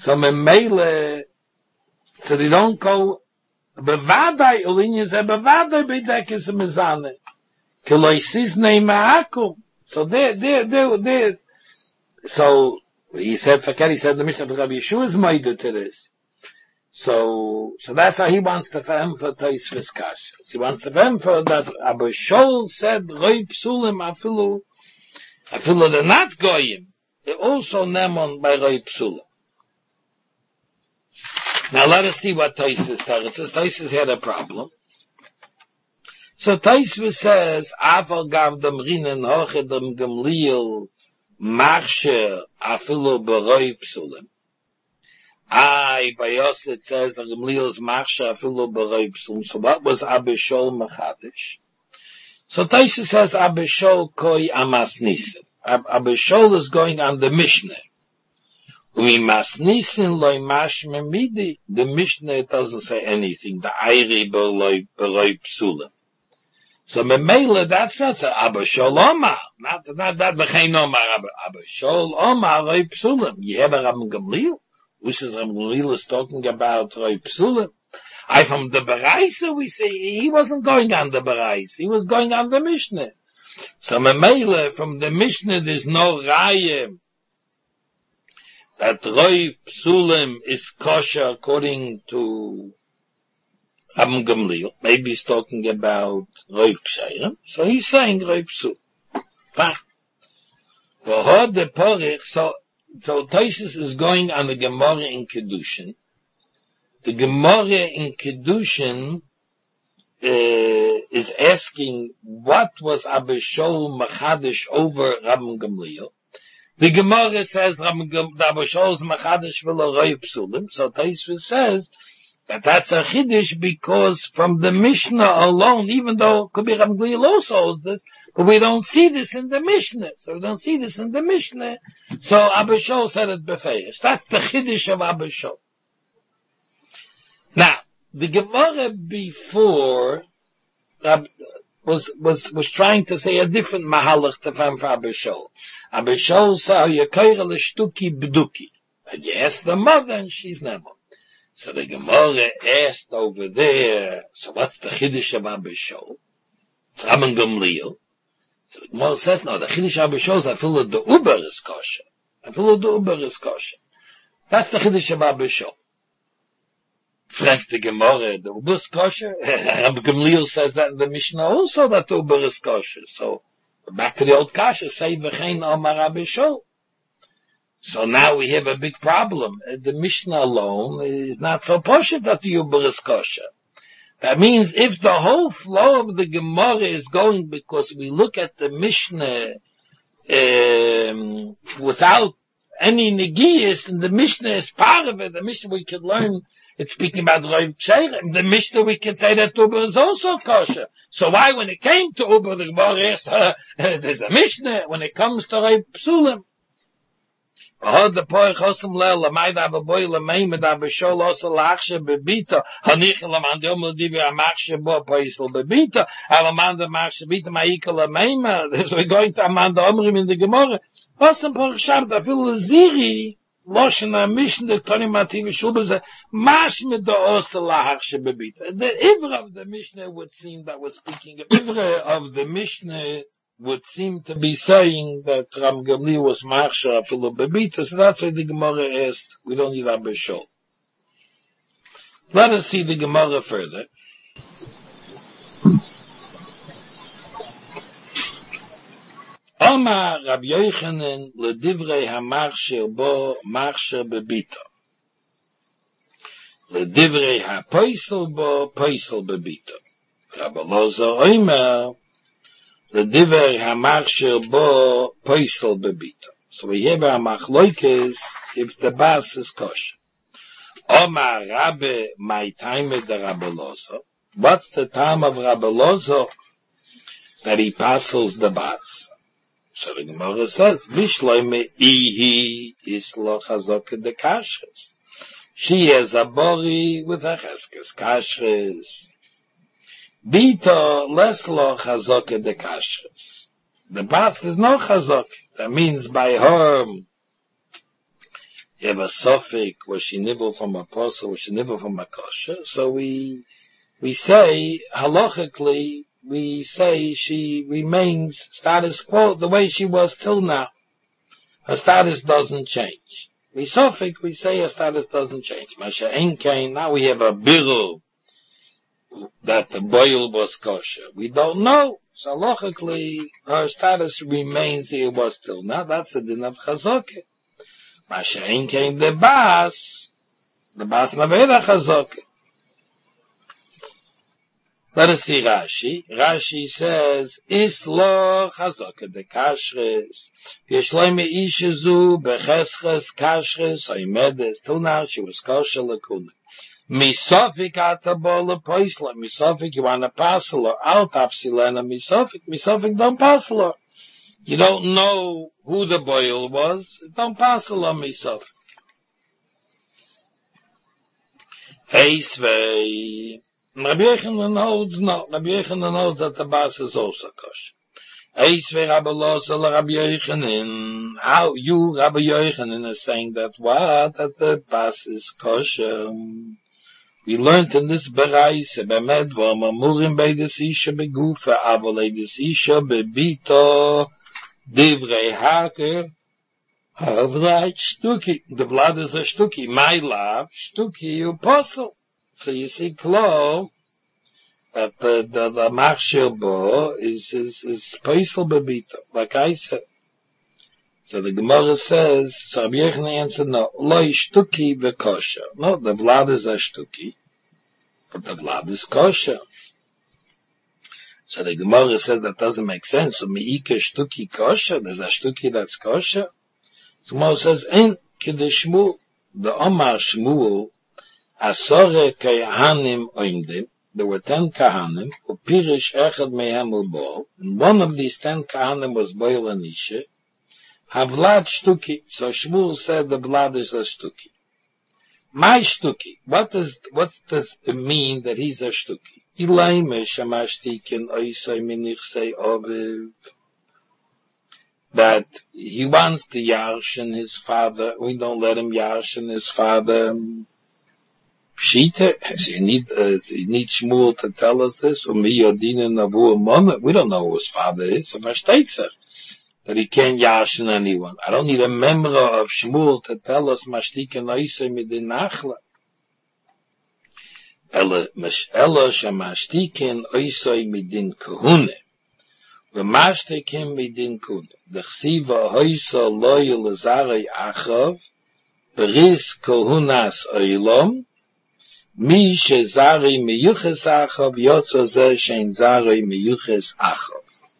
So memele, so they don't go, bevadai, ulinya ze bevadai bedekes mezane. Keloisis neimaakum. So there, there, there, there. So he said, Fakir, he said the Mishnah of Rabbi Yeshua is made to this. So, so that's how he wants to fahem for Tosfos Kasha. He wants to fahem for that Abba Shaul said, Roi Psulim afilu, afilu they're not goyim. They're also nemon by Roi Psulim. Now let us see what Tosfos tells us. Tosfos had a problem. So Tosfos says, Afal gav dem rinen hoche dem Gamliel marshe afilu beroi psulim. Ay, by us it says the Gamliel's marshe afilu beroi psulim. So what was Abba Shaul machadish? So Tosfos says Abba Shaul koi amas nisim. Abba Shaul is going on the Mishnah. Umi mas nisim loy mashme midi. The Mishnah doesn't say anything. The ayri beroi psulim. So memela, that's not Abba Shaul Omar, not not that Bechein Omar Abba Abba Shaul Omar Roi Psulim. You have a Rabban Gamliel, which is Rabban Gamliel is talking about Roi Psulim. I from the Baraisa we say he wasn't going on the Baraisa, he was going on the Mishnah. So memela, from the Mishnah there's no Raya that Roi Psulim is kosher according to Rabban Gamliel. Maybe he's talking about Roi Psheirim. So he's saying Roi Psul. Fine. For her the Porich, so, so Tosfos is going on the Gemara in Kedushin. The Gemara in Kedushin, uh, is asking what was Abba Shaul Machadish over Rabban Gamliel. The Gemara says Rabban Shaul's Machadish v'lo Roi Psulim. So Tosfos says, but that's a chiddush because from the Mishnah alone, even though it could be Rabban Gamliel also holds this, but we don't see this in the Mishnah. So we don't see this in the Mishnah. So Abba Shaul said it befeish. That's the chiddush of Abba Shaul. Now, the Gemara before uh, was was was trying to say a different mahalach to find for Abba Shaul. Abba Shaul said, "Yekoyre l'shtuki b'duki." And you ask the mother, and she's never. So the Gemara asked over there, so what's the chiddush of Abba Shaul? It's Rabban Gamliel. So the Gemara says, no, the chiddush of Abba Shaul is I feel that the Uber is kosher. I feel that the Uber is kosher. That's the chiddush of Abba Shaul. Fragt the Gemara, the Uber is kosher? Rabban Gamliel says that in the Mishnah also, that the Uber is kosher. So, back to the old kasha, say, v'chein omar Abba Shaul. So now we have a big problem. The Mishnah alone is not so poshut that the Uber is kosher. That means if the whole flow of the Gemara is going because we look at the Mishnah um, without any negiyas, and the Mishnah is part of it, the Mishnah we could learn, it's speaking about Roi Psheirim. The Mishnah we can say that Uber is also kosher. So why when it came to Uber, the Gemara asked, uh, there's a Mishnah, when it comes to Roi Psulim. Hod the poy chosem lel maid ave boy le mei mit ave shol os lachshe bebita hanich le man dem di vi amachshe bo poisel bebita ave man de machshe bita maikel mei so we going to man de amrim in de gemorge hosem poy shab da fil ziri loshna mishn de toni mativ shul ze mash mit de os lachshe bebita. The ivra of the Mishnah would seem that was speaking of ivra of the Mishnah would seem to be saying that Rabban Gamliel was marsha afilu bebita, so that's why the Gemara asked, we don't need Abba Shaul. Let us see the Gemara further. Omar Rabbi Yochanan ledivrei hamarsha bo marsha bebita. Ledivrei hapoisel bo poisel bebita. Rabbi Loza Omer the diver hamarsher bo poisel bebita. So we have a machloikes if the bas is kosher. Omar Rabbe, my time at the Rabbe Lozo. What's the time of Rabbe Lozo? That he passes the bas. So the Gemara says, Mishloime ihi islo chazok de kashres. She has a bori with a cheskes kashres. Bito leslo chazok de kashres. The bath is no chazok. That means by her you have a suffix, was she nivel from a posel, was she nivel from a kosher? So we, we say, halachically, we say she remains status quo the way she was till now. Her status doesn't change. We suffix, we say her status doesn't change. Masha Enkain, now we have a birul that the boil was kosher. We don't know. So halachically, her status remains the it was till now. That's the din of chazakah. Masha Enkain the bas, the bas naveda chazakah. Let us see Rashi. Rashi says, Is lo chazakah de kashres, yeshloime ishezu bechesches kashres oimedes. Till now she was kosher lekuna. Misofik atabola poisla. Misofik, you want to passel her. Al tapsilena misofik. Misofik don't passel her. You don't know who the boil was. Don't passel her misofik. Eisvei. Rabbi Yochanan holds no. Rabbi Yochanan holds that the bas is also kosher. Eisvei Rabbi Loza Rabbi Yochanan. How you, Rabbi Yochanan, is saying that what? That the bas is kosher. We learned in this berais, bemed v'amamurim beides isha begufa, avoleides isha bebito, divrei haker, havlait shtuki. The vlad is a shtuki. My love, shtuki apostle. So you see, klo, that the, the, the marshal bo is, is, is poisel bebito, like I said. So the Gemara says, so Rabbi Yochanan answered, no, lo shtuki v'kosher. No, the vlad is a shtuki, but the vlad is kosher. So the Gemara says that doesn't make sense. So me'ike shtuki kosher, there's a shtuki that's kosher. So Gemara says, in kiddush Shmuel, the Omar Shmuel, asore kahanim oimdim, there were ten kahanim, upirish echad mehem ubol, and one of these ten kahanim was boil and ishe, havlad shtuki. So Shmuel said the vlad is a shtuki. My shtuki. What does, what does it mean that he's a shtuki? Ilayme shamashtikin oisay minichsei oviv. That he wants to yarshin his father. We don't let him yarshin his father. Pshita. You need, uh, you need Shmuel to tell us this. We don't know who his father is. So that he can't yashin anyone. I don't need a member of Shmuel to tell us mashtiken oisay midin nachla. Ela shamashtiken oisay midin kahune. V'mashtiken midin kahune. Dechsiva hoisa loy lezarei achav. Beris kahunas oilom. Mi shezarei miyuches achav. Yotzo zeh shein zarei miyuches achav.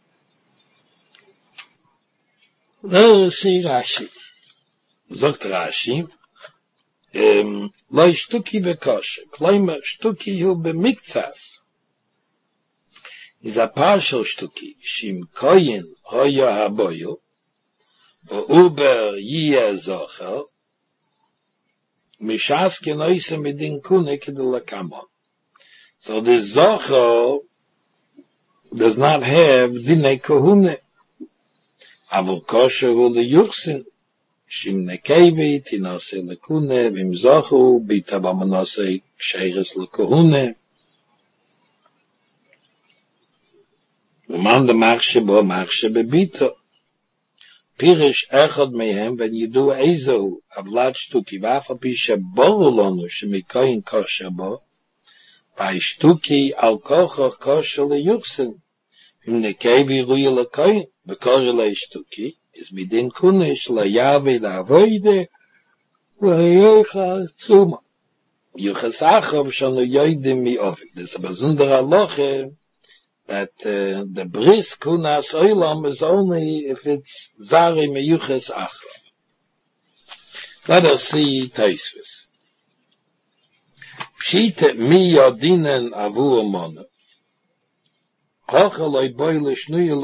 Let us see Rashi. Zogt Rashi, um, Lo shtuki v'kosher, Kloimer shtuki hu b'miktsas. Is a partial shtuki, Shim koyin hoya haboyo, v'uber yiyeh zocher, mishas kenoise midin kune kedelakamon. So the zocher does not have dinei kohune. Avol kosher hu leyuchsin, shim nekevi, tinase lekune, vim zochu, bita bamanase ksheres lekohune. Uman de marshe bo marshe bebito. Pirish echad mehem, when you do ezo, avlad shtuki, vafa pishe borulonu, shemikoyin kosher bo, by shtuki al kochoch kosher leyuchsin. Im nekevi ruye lekoyin, bekorele shtuki, is midin kunish leyavi lavoide, v'yecha tzuma. Yuchas achav shanu yoidim mi ofik. There's a besondere halacha that uh, the bris kunas oilam is only if it's zari mi yuchas achav. Let us see Taisvis. Pshite mi yodinen avu amonu. Maybe the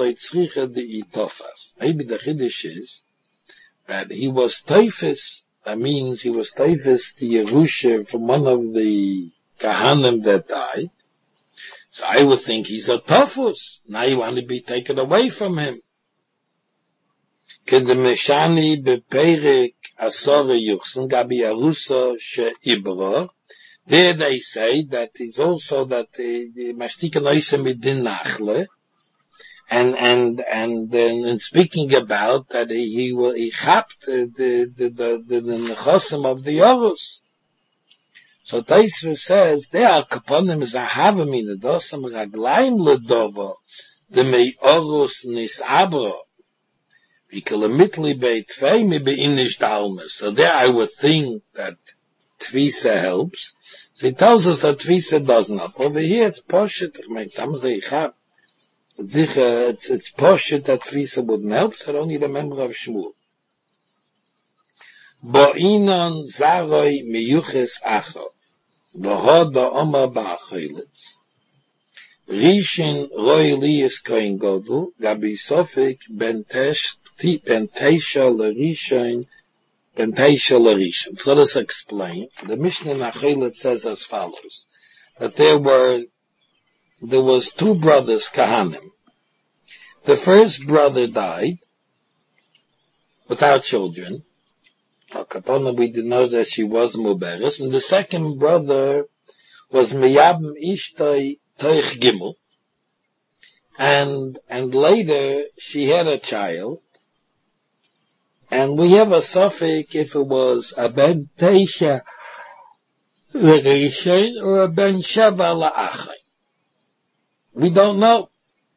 chiddush is that he was teifes. That means he was teifes the Yerusha from one of the kahanim that died. So I would think he's a tofus. Now you want to be taken away from him. Kedemeshani beperik asore yuchsen gabi arusa she ibra. There they say that it's also that the mashtika noise mit din nachle, and and and then in speaking about that he he will he chapped the the the the the nechosim of the yorus. So Taisva says they are kaponim zahavim in the dosam raglaim ledova the mei orus nis abra. Vikalamitli bei tvei mi beinish dalmas. So there I would think that tvisa helps. So he tells us that tvisa does not. Over here it's poshut. I mean, some say chab. It's it's it's poshut that tvisa wouldn't help. So I don't need a member of Shmuel. Bo'inon zaroi miyuches achov. V'hod ba'omar ba'achoylitz. Rishin roi liyis koin godel. Gabi sofik ben tesh ben teisha l'rishon ben teisha l'rishon. So let's explain. The Mishnah in Achoylitz says as follows. That there were, there was two brothers, Kahanim. The first brother died without children. Kapona, we did know that she was Muberes, and the second brother was Miyabim Ishtoi Toich Gimel, and and later she had a child, and we have a suffix if it was a ben Teisha L'Rishon or a ben Sheva L'Achai. We don't know.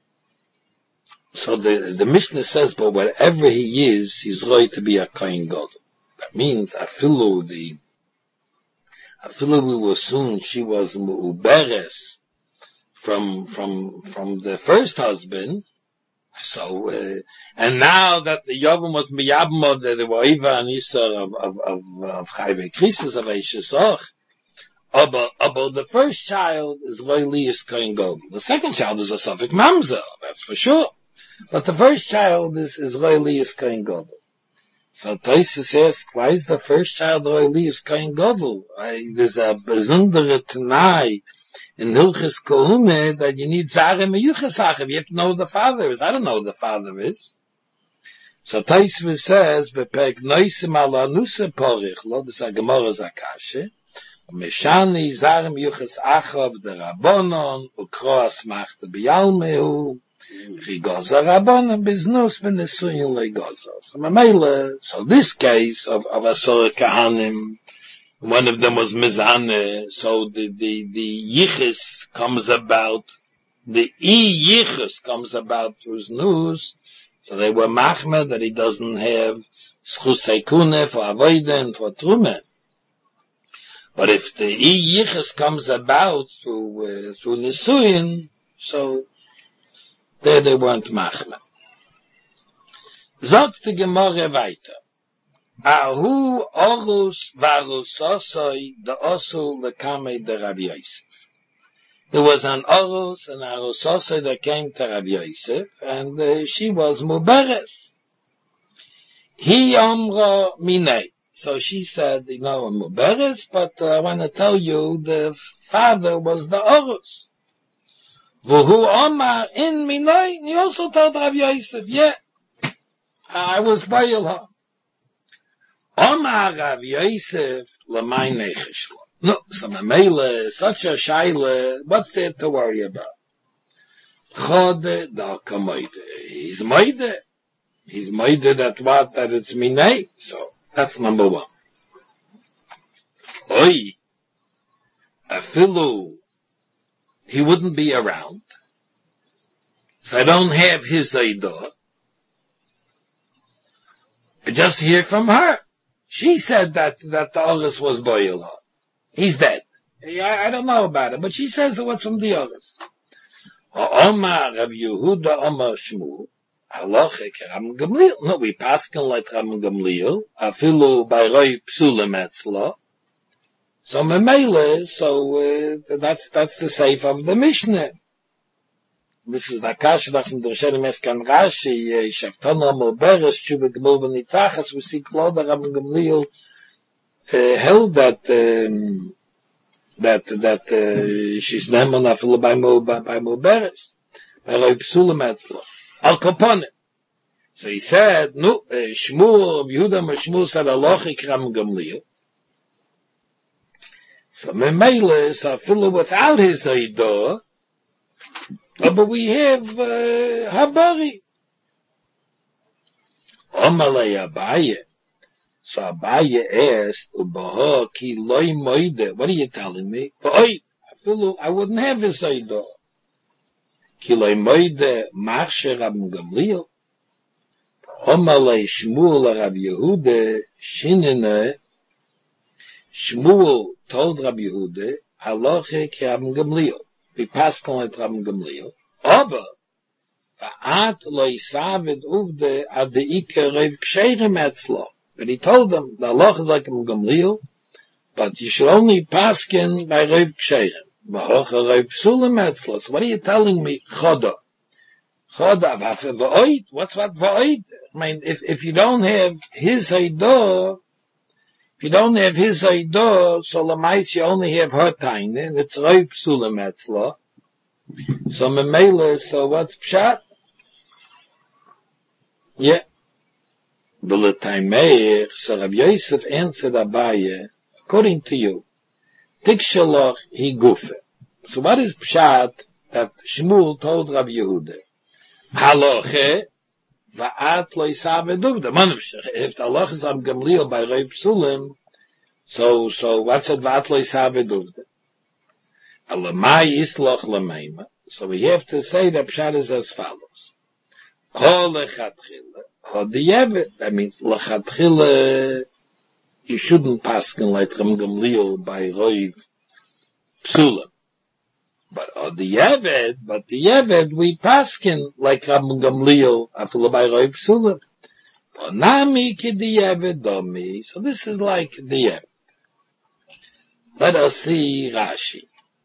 So the the Mishnah says, but whatever he is, he's going to be a Kohen Gadol. That means afilu the afilu we will assume she was mu'uberes from from from the first husband. So uh, and now that the Yavim was miyabmo the the waiva and isa of of of of Chayve Christus of Eishesach. Aber aber the first child is Roilius Kohen Gadol. The second child is a Safek Mamzer, that's for sure. But the first child is is Roilius Kohen Gadol. So Tosis asks, why is the first child Roilius Kohen Gadol? There's a besondere Tanai in Hilchis Kohune that you need Zare Meyuches Achav. You have to know who the father is. I don't know who the father is. So Tosis says, Bepek Noisim ala Nuse Porich, lo des a Gemara Zakashe, Meshani Zare Meyuches Achav de Rabbonon, Ukroas Machte Biyalmehu, Chigoza Rabbanon Biznus Benesuyin Legoza. So Mamela, so this case of, of Asor Kahanim, one of them was Mizane, so the, the, the Yichus comes about, the E Yichus comes about through Znus, so they were Machmed that he doesn't have Schus Heikune for Avoiden, for Trumen. But if the E Yichus comes about through, uh, through Nesuyin, so there they weren't machme. Sagt die Gemorre weiter. Ahu orus varusosoi de osul lekame de Rav Yosef. There was an orus and arusosoi that came to Rav Yosef, and uh, she was muberes. He omro minei. So she said, you know, I'm muberes, but uh, I want to tell you the father was the orus. Vuhu Omar in Minoi, he also told Rav Yosef, yeah, I was Bayilha. Omar Rav Yosef, Lamai Nechishla. No, so Mamela, such a Shaila, what's there to worry about? Chode Dalka Moide. He's Moide. He's Moide that what, that it's Minoi. So, that's number one. Oi, Afilu, he wouldn't be around. So I don't have his Eidah. I just hear from her. She said that, that the Oris was Boyelha. He's dead. I, I don't know about it, but she says it was from the Oris. Omar Rav Yehuda Omar Shmuel. Halachik Ram Gamliel. No, we paskin like Ram Gamliel. Afilu by Roy Psulem Etzla. So Memele, so uh, that's that's the safe of the Mishnah. This is the Kasha that's in the Sherim Eskan Rashi, Shaftana Moberes, Shuva Gemul V'nitzachas, we see Kloda Ram Gamliel uh, held that um, that that uh, she's Neman Afilu by Mo by Moberes, by Roy Psulem Etzla. Al Kapone. So he said, no, uh, Shmuel, Yehuda Shmuel said, Alochik Ram Gamliel. So Memele, so Philo without his Eidah, but we have uh, Habari. Omalei Abaye. So Abaye asked, Ubaha ki loy moide. What are you telling me? For I feel I wouldn't have his Eidah. Ki loy moide marshe Rab Gamliel. Omalei Shmuel Rab Yehuda Shinene. Shmuel told Rab Yehuda, Halache ki Rab Gamliel. We passed on like Rab Gamliel. Aber Va'at lo yisaved uvde ad the Iker Rav Ksheirem etzlo. But he told them, the halacha is like Rab Gamliel, but you should only paskin by Rav Ksheirem. V'hocha Rav Psulim etzlo. So what are you telling me? Choda. Choda, v'oid. What's what v'oid? I mean, if, if you don't have his Eidah, if you don't have his Eidah, so Lamais you only have her time, and it's Rav Psulim etzlo. So Memele, so what's Pshat? Yeah. B'letaymeir, so Rabbi Yosef answered Abaye, according to you, Tikshalach hi gufe. So what is Pshat that Shmuel told Rabbi Yehuda? Haloche, va'at lo yisaved uvde. If the halacha is Rab Gamliel by Rav Psulim, so, so what's it va'at lo yisaved uvde? Alamai isloch lameima. So we have to say that Pshat is as follows. Ho lechatchila, ho diyevet. That means lechatchila, you shouldn't paskin like Rab Gamliel by Rav Psulim. But ho diyevet, but diyevet we paskin like Rab Gamliel after by Rav Psulim. For nami ki diyevet domi. So this is like diyevet. Let us see Rashi.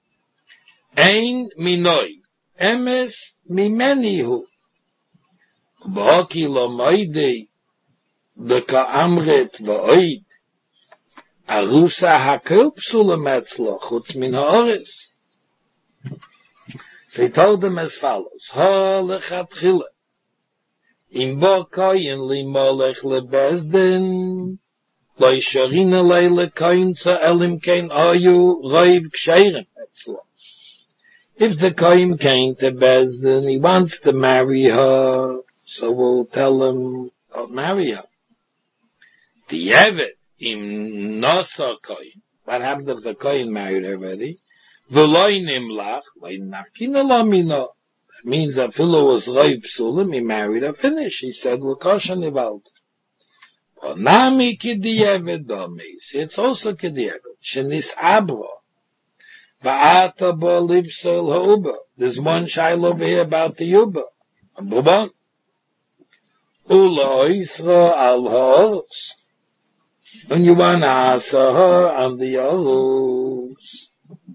Ein minoi, emes mimenihu. B'hoki lo moidei, deka amret v'oid, arusa hakel psulam etzlo, chutz min ha'oris. So he told them as follows, Ha lechatchila, im bo koyin li molech lebezdin, lo yisharina lei lekoyin sa elim kein ayu roiv ksheirem etzlo. If the Kohen came to Bezdin, he wants to marry her, so we'll tell him, oh, marry her. Diyevet, im nosa Kohen. What happened if the Kohen married already? V'loi nimlach, loy nafkina lo mino. That means that Philo was Rav Psulim, he married her, finish. He said, L'kosha nivalt. Onami ki diyevet domis. It's also ki diyevet. Shenis abro. Va'ata bo livsel ha'uba. There's one shail over here about the Uba. Bubon. Ula oisra al ha'oros. And you want to answer her on the oros.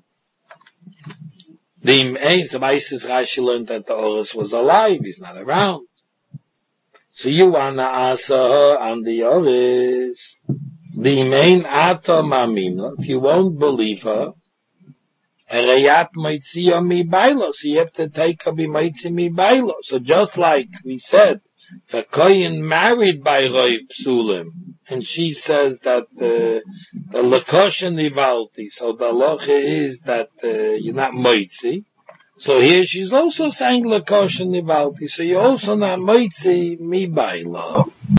The ain, some Isis Rashi learned that the oros was alive. He's not around. So you want to answer her on the oros. The main ata mamina. If you won't believe her, Ereyat Moitziya mi bailo. So you have to take her b'moitzi mi bailo. So just like we said, the Kohen married by Rav Psulim, and she says that uh, the Lekosha nivalti. So the halacha is that uh, you're not moitzi. So here she's also saying Lekosha nivalti. So you're also not moitzi mi bailo.